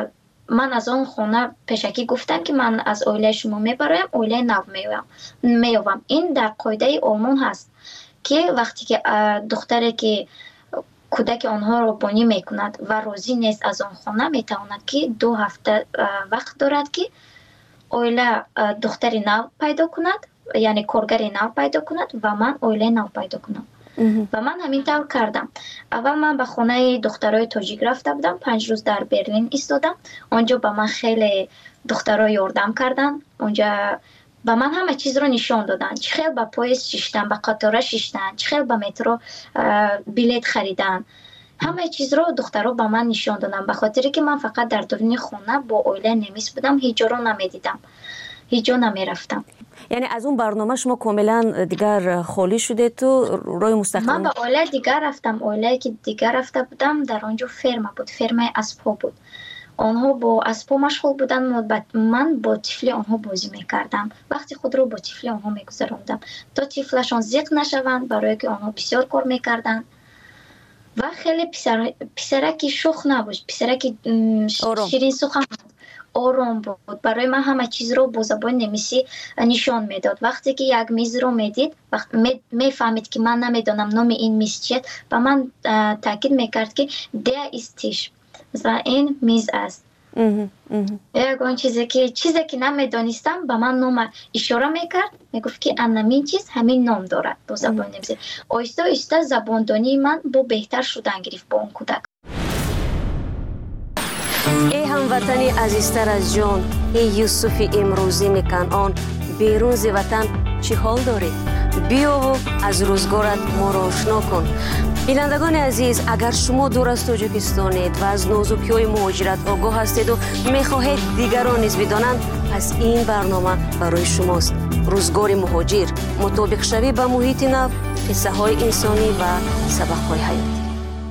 من از اون خونه پیشکی گفتم که من از اویله شما میبرایم، اویله نو میوام. این در قاعده آلمان هست که وقتی که دختری که کودک آنها رو بانی میکند و راضی نیست از آن خانه میتواند که 2 هفته وقت دارد که اویله دختری نو پیدا کند، یعنی کارگری نو پیدا کند و من اویله نو پیدا کنم. و من همین طور کردم. اول من به خانه دخترای تاجیک رفته بودم، 5 روز در برلین ایستادم. آنجا به من خیلی دخترها یاردم کردن. اونجا به من همه چیز رو نشان دادن. چه خیلی به پاییز شیشتن، به قطاره شیشتن، چه خیلی به مترو بلیت خریدن. همه چیز رو دخترها به من نشان دادن. به خاطری که من فقط در درون خونه با اویله نمیس بودم، هیچ جا رو نمیدیدم، هیچ جا نمیرفتم. یعنی از اون برنامه شما کاملا دیگر خالی شده تو روی مستقل؟ من به اویله دیگر رفتم. اویله که دیگر رفته بودم در آنجا فرما بود، فرمای اسبا بود. آنها با اسبا مشغول بودن، من با طفل آنها بازی میکردم. وقتی خود رو با طفل آنها میگذراندم تا طفلشان زیق نشوند، برای که آنها بسیار کار میکردن و خیلی پسرکی شوخ نبود، پسرکی شیرین سخن آرام بود. برای من همه چیز رو با زبان نمیسی نشان میداد. وقتی که یک میز رو میدید، وقتی میفهمید که من نمیدونم نام این میز چیه، با من تاکید میکرد که ده استیش، مثلا این میز است. یکون چیزی که نمیدانستم با من نام اشاره میکرد، میگفت که همین چیز همین نام دارد با زبان نمیسی. آیسته آیسته زباندانی من با بهتر شدن گرفت با اون کودک. ای هموطنی عزیزتر از جان، ای یوسف امروزی میکنان، بیرون ز وطن چی حال داری؟ بیا و از روزگارت ما را آشنا کن. بینندگان عزیز، اگر شما دور از تاجیکستانید و از نازکی‌های مهاجرت آگاه هستید و میخواهید دیگران نیز بدانند، پس این برنامه برای شماست. روزگار مهاجر، مطابق شوی به محیط نو، قصه های انسانی و سبق‌های حیاتی.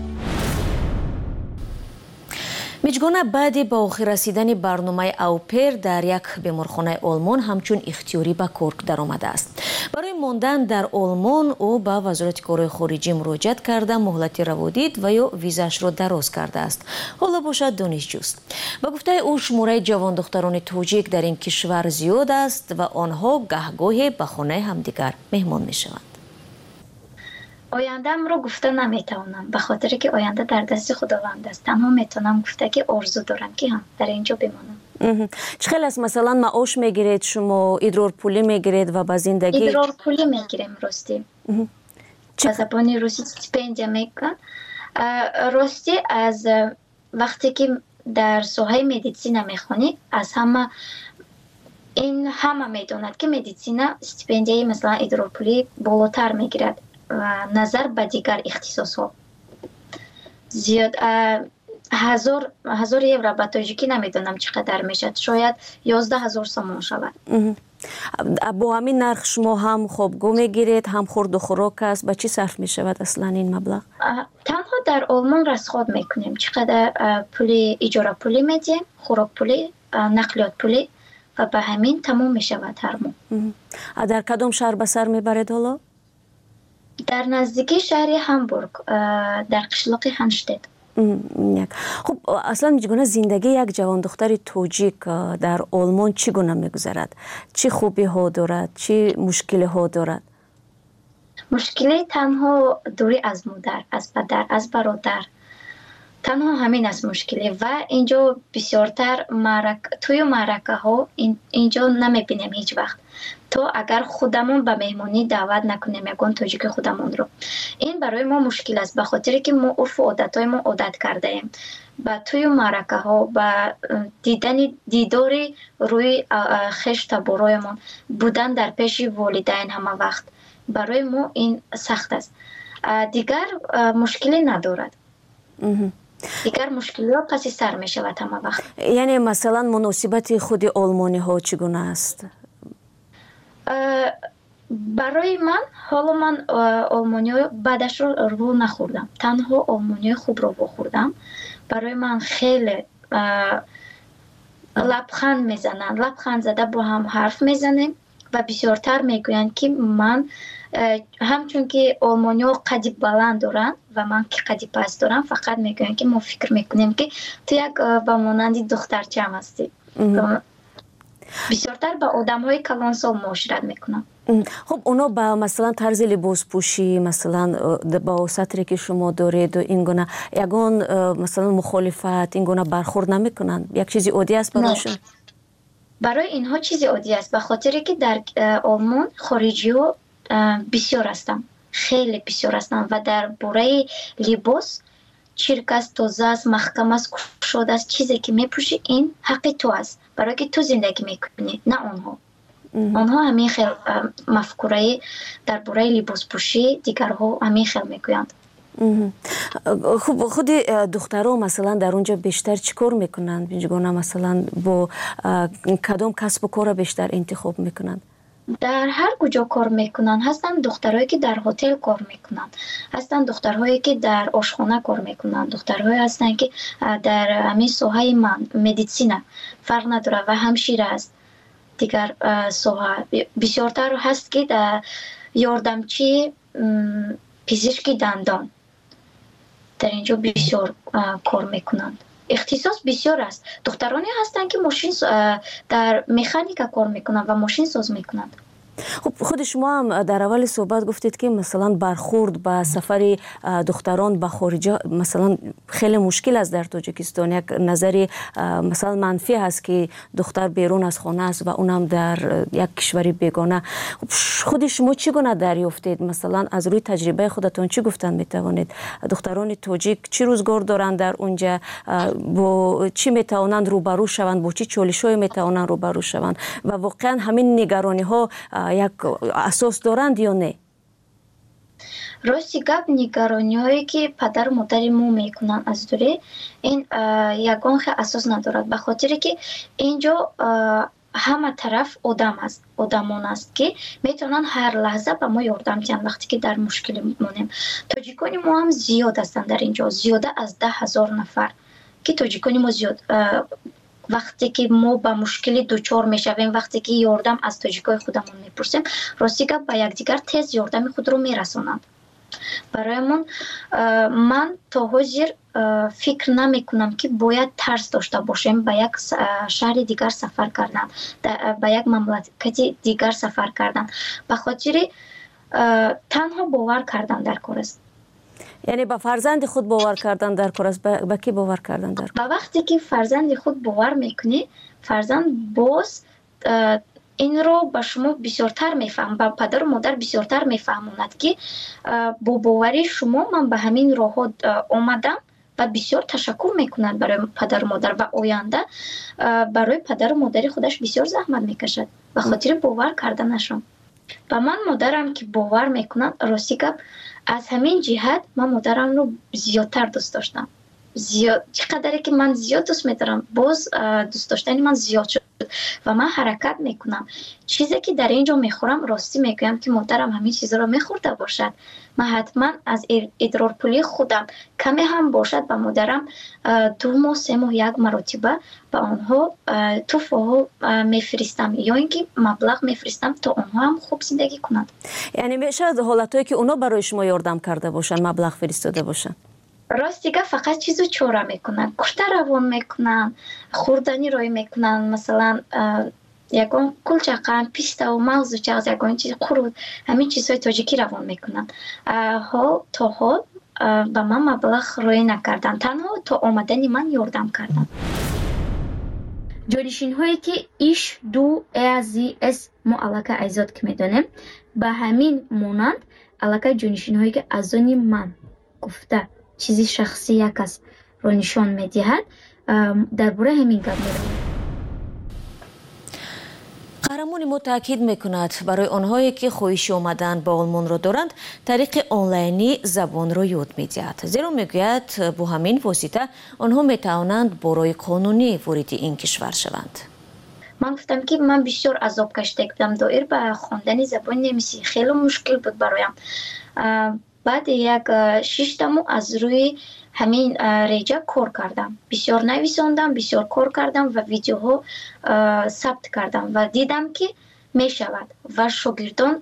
میجگونه بعد به آخر رسیدن برنامه اوپر در یک بیمارخانه آلمان همچون اختیاری به کار درآمده است. برای ماندن در آلمان او به وزارت کارهای خارجی مراجعت کرده مهلت روا دید و یا ویزاش را دراز کرده است. حالا باشد دانشجوست. به گفته او شماره جوان دختران تاجیک در این کشور زیاد است و آنها گهگاهی به خانه همدیگر مهمان میشوند. آینده‌ام رو گفته نمیتونم، به خاطر که آینده در دست خداوند است. تنها میتونم گفته که آرزو دارم که هم در اینجا بمانم. چقدر است مثلا معاش میگیرید شما؟ ادرار پولی میگیرید و با زندگی؟ ادرار پولی میگیریم راستی. به زبان روسی استیپندیا میگن. راستی از وقتی که در ساحه مدیسین میخونید، از همه میدوند که مدیسین استیپندیای مثلا ادرار پولی بالاتر میگیرد و نظر به دیگر اختصاص ها زیاد. 1000 یورو به تاجیکی نمیدونم چقدر میشد، شاید 11000 سومون شود. با همین نرخ شما هم خوابگاه میگیرید، هم خورد و خوراک است، به چی صرف میشود اصلا این مبلغ؟ تنها در آلمان رصد میکنیم چقدر پولی اجاره پولی میدیم، خوراک پولی، نقلیات پولی و به همین تمام میشود هر ماه. در کدام شهر به سر میبرید حالا؟ در نزدیکی شهر هامبورگ، در قشلاق هانشتت. خب اصلا میگونه زندگی یک جوان دختر تاجیک در آلمان چگونه میگذرد؟ چه خوبی ها دارد؟ چه مشکلی ها دارد؟ مشکلی تنها دوری از مادر، از پدر، از برادر، تنها همین است مشکلی. و اینجا بسیارتر توی معرکه ها اینجا نمیبینیم هیچ وقت. то агар худамон ба меҳмонӣ даъват накунем ягон тоҷики худамонро. Ин барои мо мушкил аст, ба хотире ки мо урфу одатҳои мо одат кардаем. ба тӯю маъракаҳо, ба дидори рӯи хештабороямон, будан дар пеши волидайн ҳама вақт барои мо ин сахт аст. Дигар мушкиле надорад. дигар мушкилиҳо паси сар мешавад ҳама вақт. яъне масалан муносибати худи олмониҳо чӣ гуна аст? барои ман ҳоло ман олмониҳо бадашро рӯ нахӯрдам, танҳо олмониҳои хубро вохӯрдам. барои ман хеле лабханд мезананд, лабханд зада бо ҳам ҳарф мезанем ва бисёртар мегӯянд ки ман ҳамчун ки олмониҳо қадди баланд доранд ва ман ки қадди паст дорам, фақат мегӯянд ки мо фикр мекунем ки ту як ба монанди духтарчам ҳастӣ. бисёртар ба одамҳои калонсол муошират мекунам. хуб оно ба масалан тарзи либоспӯшӣ, масалан ба сатре ки шумо доред ин гуна ягон масалан мухолифат, ин гуна бархӯрд намекунанд? як чизи оддӣ аст барошон? барои инҳо чизи оддӣ аст, ба хотире ки дар олмон хориҷиҳо бисёр ҳастанд, хеле бисёр ҳастанд ва дар бораи либос чирк аст, тоза аст, маҳкам аст, кушод аст. чизе ки мепӯшӣ ин ҳаққи ту аст, барое ки ту зиндагӣ мекунӣ, на онҳо. онҳо ҳамин хел мафкураи дар бораи либоспӯшӣ дигарҳо ҳамин хел мегӯянд. хуб худи духтаро масалан дар онҷо бештар чӣ кор мекунанд? бинҷигона масалан бо кадом касбу кора бештар интихоб мекунанд? дар ҳар куҷо кор мекунанд. ҳастанд духтарҳое ки дар ҳотел кор мекунанд, ҳастанд духтарҳое ки дар ошхона кор мекунанд, духтарҳое ҳастанд ки дар ҳамин соҳаи медисина фарқ надорад ва ҳамшира аст. дигар соҳа бисёртар ҳаст ки дар ёрдамчи пизишки дандон дар ин ҷо бисёр кор мекунанд. ихтисос бисёр аст. духтароне ҳастанд ки мошин дар механика кор мекунанд ва мошинсоз мекунанд. خب خود شما هم در اول صحبت گفتید که مثلا برخورد با سفر دختران به خارج مثلا خیلی مشکل است در تاجیکستان. یک نظری مثلا منفی هست که دختر بیرون از خانه است و اونم در یک کشوری بیگانه. خود شما چگونه دریافتید؟ مثلا از روی تجربه خودتون چی گفتن میتوانید؟ دختران تاجیک چی روزگار دارند در اونجا؟ با چی میتوانند روبرو شوند؟ با چی چالش‌هایی میتوانند روبرو شوند؟ و واقعا همین نگرانی ها یک اساس دارند یا نه؟ рости гап нигарониҳое ки падару модари мо мекунанд аз дуре ин ягон хел асос надорад, ба хотире ки ин ҷо ҳама тараф одамон аст ки метавонанд ҳар лаҳза ба мо ёрдам диҳанд вақте ки дар мушкилӣ монем. тоҷикони мо ҳам зиёд ҳастанд дар ин ҷо, зиёда аз 10,000 нафар ки тоҷикони мо зиёд. вақте ки мо ба мушкилӣ дучор мешавем, вақте ки ёрдам аз тоҷикои худамон мепурсем, рости гап ба якдигар тез ёрдами худро мерасонанд. барои ман то ҳозир фикр намекунам ки бояд тарс дошта бошем ба як шаҳри дигар сафар кардан, ба як мамлакати дигар сафар кардан. ба хотири танҳо бовар кардан дар кор аст. یعنی با فرزند خود باور کردن در کار است. با کی باور کردن در کار؟ با وقتی که فرزند خود باور میکنی، فرزند باز این رو به شما بسیارتر میفهم، با پدر و مادر بسیارتر میفهموند که با باوری شما من به همین راه آمدم و بسیار تشکر میکنند برای پدر و مادر و آینده برای پدر و مادر خودش بسیار زحمت میکشد به خاطر باور کردنشان. و من مادرم که باور میکنند، راستی گپ از همین جهت من مادرم رو زیادتر دوست داشتم. زیاد چقدری که من زیاد دوست می‌دارم، باز دوست داشتن من زیاد شد و من حرکت میکنم. چیزی که در اینجا میخورم راستی میگویم که مادرم همین چیزا رو میخورده باشد. من حتما از ادرارپولی خودم کمی هم باشد به مادرم 2 ماه 3 ماه یک مرتبه به آنها تحفه میفرستم یا اینکه مبلغ میفرستم تا آنها هم خوب زندگی کنند. یعنی میشه حالتایی که اونا برای شما یاردم کرده باشن، مبلغ فرستاده باشن؟ راستیگه فقط چیزو چاره میکنن، کشته روان میکنن، خوردنی روی میکنن، مثلا یگان کلچقن، پیسته و مغز و چغز یگان چیز خورد، همین چیزهای تاجیکی روان میکنن. تا حال به من مبلغ روی نکردن، تنها تا آمدن من یاردم کردن. ҷонишинҳое ки иш ду аз мо аллакай айзод ки медонем ба ҳамин монанд аллакай ҷонишинҳое ки аз они ман гуфта чизи шахси як касро нишон медиҳад дар бораи ҳамин гап меравад. қаҳрамони мо таъкид мекунад барои онҳое ки хоҳиши омадан ба олмонро доранд тариқи онлайнӣ забонро ёд медиҳад, зеро мегӯяд бо ҳамин восита онҳо метавонанд бо роҳи қонунӣ вориди ин кишвар шаванд. ман гуфтам ки ман бисёр азоб кашида будам доир ба хондани забони немисӣ хеле мушкил буд бароям. баъди як 6 таму аз рӯи ҳамин реҷа кор кардам, бисёр нависондам, бисёр кор кардам ва видеоҳо сабт кардам ва дидам ки мешавад ва шогирдон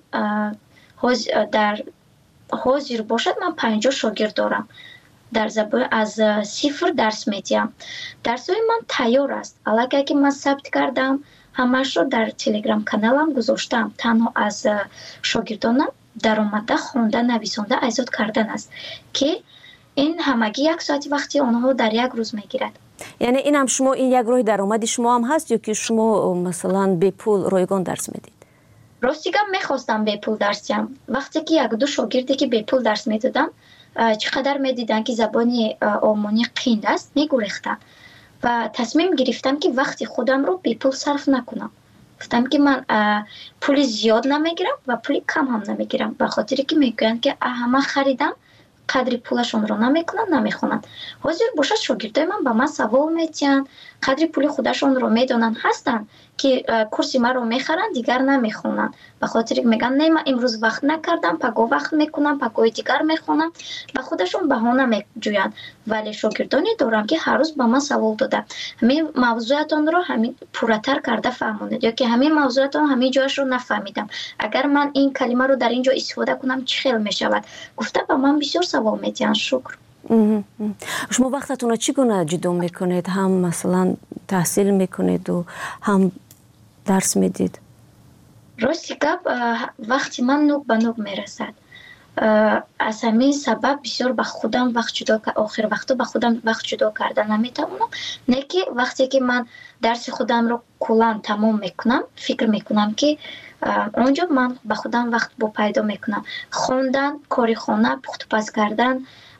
дар ҳозир бошад. ман 50 шогирд дорам, дар забон аз сифр дарс медиҳам. дарсҳои ман тайёр аст, аллакай ки ман сабт кардам, ҳамаашро дар телеграм каналам гузоштам. танҳо аз шогирдонам даромада хонда нависонда айзод кардан аст ки ин ҳамагӣ 1 соати вақти онҳо дар як рӯз мегирад. яъне ин ҳам шумо ин як роҳи даромади шумо ҳам ҳаст ё ки шумо масалан бепул ройгон дарс медиҳед? рости гап мехостам бепул дарс диҳам. вақте ки 1-2 шогирде ки бепул дарс медодам чӣ қадар медиданд ки забони олмонӣ қинд аст мегурехтанд ва тасмим гирифтам ки вақти худамро бепул сарф накунам. гуфтам ки ман пули зиёд намегирам ва пули кам ҳам намегирам, ба хотире ки мегӯянд ки ҳама харидам қадри пулашонро намекунанд, намехонанд. ҳозир бошад шогирдои ман ба ман савол метиҳанд, қадри пули худашонро медонанд, ҳастанд ки курси маро мехаранд, дигар намехонанд, ба хотире мегӯянд не ман имрӯз вақт накардам, паго вақт мекунам, пагои дигар мехонам, ба худашон баҳона меҷӯянд. вале шогирдоне дорам ки ҳар рӯз ба ман савол дода ҳамин мавзӯатонро ҳамин пурратар карда фаҳмонед ё ки ҳамин мавзӯатон ҳамин ҷояшро нафаҳмидам, агар ман ин калимаро дар ин ҷо истифода кунам чӣ хел мешавад. гуфта ба ман бисёр савол метиҳанд. шукр. шумо вақтатонро чӣ гуна ҷудо мекунед? ҳам масалан таҳсил мекунеду ҳам дарс медиҳед? рости гап вақти ман нук ба нук мерасад. аз ҳамин сабаб бисёр ба худам вақт ҷудо охир вақтҳо ба худам вақт ҷудо карда наметавонам. не ки вақте ки ман дарси худамро куллан тамом мекунам фикр мекунам ки онҷо ман ба худам вақт бо пайдо мекунам. хондан, кори хона, пухтупаз кардан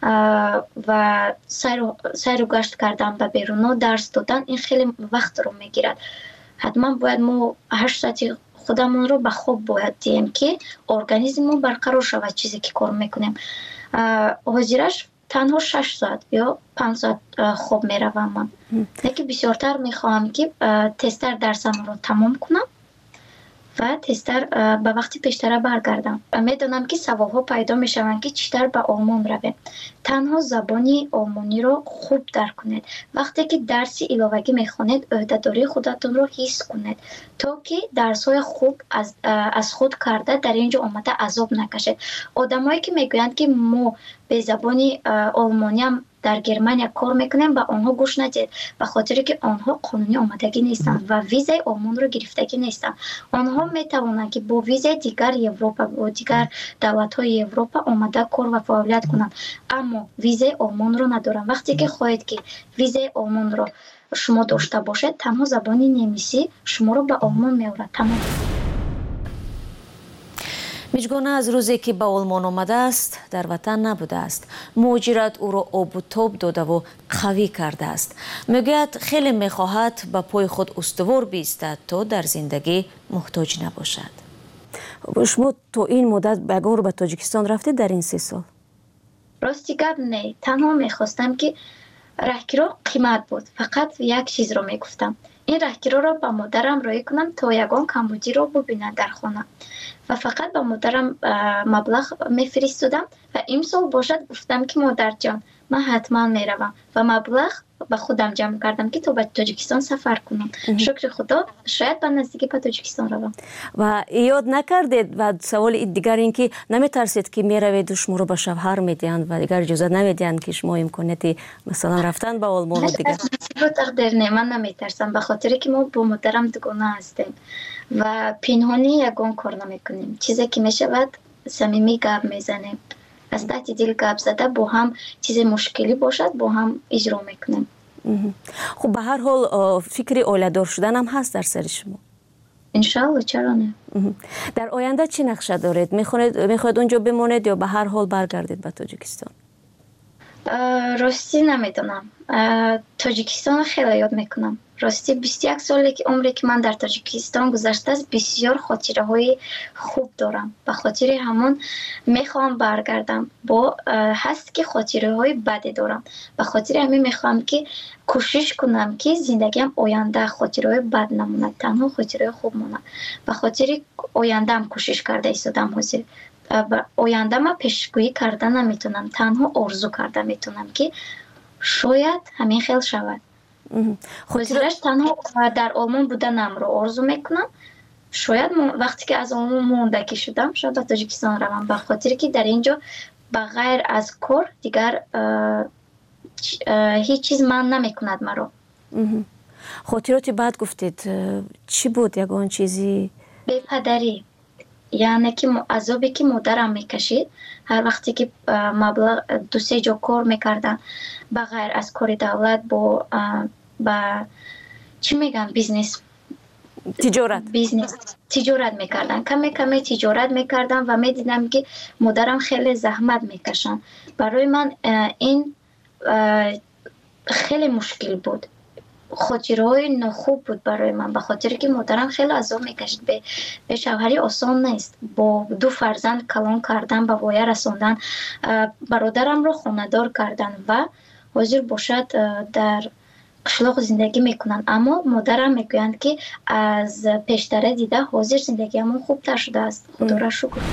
ва сайру гашт кардан ба беруно, дарс додан ин хеле вақтро мегирад. ҳатман бояд мо 8 соати худамонро ба хоб бояд диҳем ки организммон барқарор шавад чизе ки кор мекунем. ҳозираш танҳо 6 соат ё 5 соат хоб меравам ман. леки бисёртар мехоҳам ки тезтар дарсамро тамом кунам ва тезтар ба вақти пештара баргардам. медонам ки саволҳо пайдо мешаванд ки читар ба олмон равем. танҳо забони олмониро хуб дарк кунед. вақте ки дарси иловагӣ мехонед ӯҳдадории худатонро ҳис кунед то ки дарсҳои хуб аз худ карда дар ин ҷо омада азоб накашед. одамое ки мегӯянд ки мо бе забони олмониам дар Германия кор мекунем, ба онҳо гӯш надиҳед, ба хотире ки онҳо қонунӣ омадагӣ нестанд ва визаи олмонро гирифтагӣ нестанд. онҳо метавонанд ки бо визаи дигар Европа, бо дигар давлатҳои Европа омада кор ва фаъолият кунанд, аммо визаи олмонро надоранд. вақте ки хоҳед ки визаи олмонро шумо дошта бошед, танҳо забони немисӣ шуморо ба олмон меорад. тамом. миҷгона аз рӯзе ки ба олмон омадааст дар ватан набудааст. муҳоҷират ӯро обу тоб додаву қавӣ кардааст. мегӯяд хеле мехоҳад ба пои худ устувор биистад то дар зиндагӣ муҳтоҷ набошад. шумо то ин муддат ягон рӯ ба тоҷикистон рафтед дар ин 3 сол? рости гап не, танҳо мехостам ки раҳгиро қимат буд. фақат як чизро мегуфтам. ин раҳгироро ба модарам роӣ кунам то ягон камбудиро бубинад дар хона. ва фақат ба модарам маблағ мефиристодам ва имсол бошад гуфтам ки модарҷон ман ҳатман меравам ва маблағ ба худам ҷамъ кардам ки то ба тоҷикистон сафар кунам. шукри худо шояд ба наздикӣ ба тоҷикистон равам. ва ёд накардед ва саволи дигар ин ки наметарсед ки мераведу шуморо ба шавҳар медиҳанд ва дигар иҷозат намедиҳанд ки шумо имконияти масалан рафтан ба олмону дигар? тақдир не, ман наметарсам ба хотире ки мо бо модарам дугона ҳастем ва пинҳонӣ ягон кор намекунем. чизе ки мешавад самимӣ гап мезанем. аз таҳти дил гап зада бо ҳам чизе мушкилӣ бошад бо ҳам иҷро мекунем. خب به هر حال فکر اولادار شدن هم هست در سر شما؟ انشالله، چرا نه. در آینده چی نقشه دارید؟ میخواید اونجا بمونید یا به هر حال برگردید به تاجیکستان؟ راستی نمیدونم. تاجیکستان خیلی یاد میکنم. راستی 21 سالی که عمری که من در تاجیکستان گذشته است، بسیار خاطره های خوب دارم. به خاطر همون میخوام برگردم. با هست که خاطره های بدی دارم. به خاطر همین میخوام که کوشش کنم که زندگیم آینده خاطره های بد نمونه، تنها خاطره خوب مونه. به خاطر آینده هم کوشش کرده ایستادم حاضر. آینده ما پیشگویی کرده نمیتونم، تنها آرزو کرده میتونم که شاید همین خیلی شود. خاطرش تنها در آلمان بودنم رو آرزو میکنم. شاید وقتی که از آلمان موندگی شدم شاید در تاجیکستان روم، به خاطر که در اینجا بغیر از کار دیگر هیچ چیز من نمیکند مرا. خاطراتی بعد گفتید چی بود یگان چیزی؟ بی‌پدری، یعنی که عذابی که مادرم میکشید هر وقتی که مبلغ 2-3 جا کار میکردن بغیر از کار دولت با چی میگن تجارت میکردن، کمی تجارت میکردن و میدیدم که مادرم خیلی زحمت میکشن. برای من این خیلی مشکل بود، خاطرهای نخوب بود برای من، به خاطر که مادرم خیلی عذاب میکشید. به شوهری آسان نیست، با 2 فرزند کلان کردن، به وایه رساندن، برادرم رو خانه‌دار کردن و حاضر باشد در قشلاق زندگی میکنن. اما مادرم میگویند که از پیشتره دیده حاضر زندگیمون خوبتر شده است. خدا را شکر.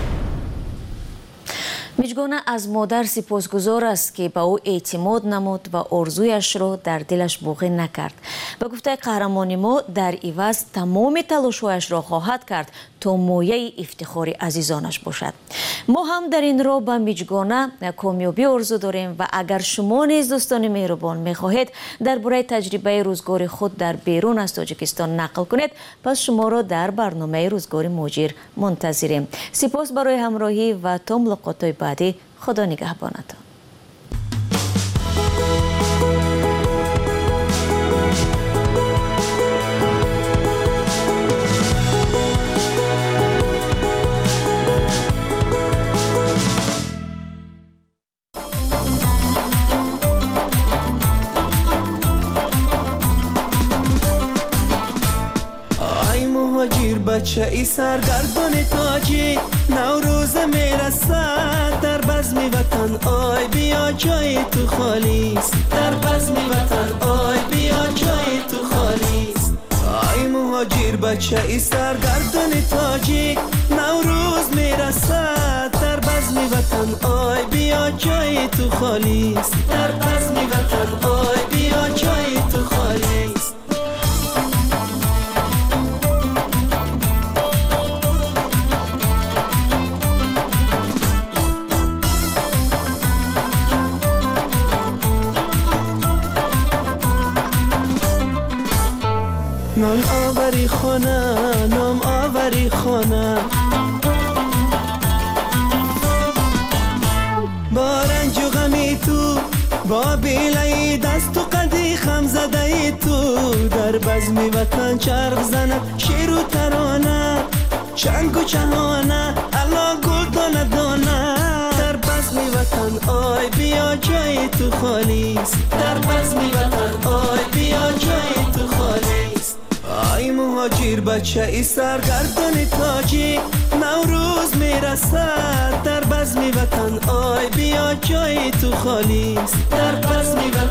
میجگانه از مادر سپاسگزار است که به او اعتماد نمود و آرزویش را در دلش باقی نکرد. به گفته قهرمان ما در عوض تمام تلاش‌هایش را خواهد کرد تا مایه افتخار عزیزانش باشد. ما هم در این راه به میجگانه کامیابی آرزو داریم و اگر شما نیز دوستان مهربان میخواهید درباره تجربه روزگار خود در بیرون از تاجیکستان نقل کنید، پس شما را در برنامه روزگار مهاجر منتظریم. سپاس برای همراهی و تا ملاقات بعدی. خدا نگهبانتان. بچه ای سرگردان تاجی نوروز میرسد در بزم وطن، آی بیا جای تو خالیست، در بزم وطن آی بیا جای تو خالیست. آی مهاجر بچه ای سرگردان تاجی نوروز میرسد در بزم وطن، آی بیا جای تو خالیست، در بزم وطن آی بیا جای تو خالیست. نام آوری خانه، نام آوری خانه، با رنج و غمی تو، با بیلای دست و قدی خم زده تو، در بزم وطن چرخ زند شیر و ترانه، چنگ و چهانه الا گل دانه دانه، در بزم وطن آی بیا جای تو خالیست، در بزم وطن آی بیا جای تو خالیست. آی مهاجر بچه ای سرگردان تاجی نوروز میرسد در بزم وطن، آی بیا جای تو خالیست، در بزم وطن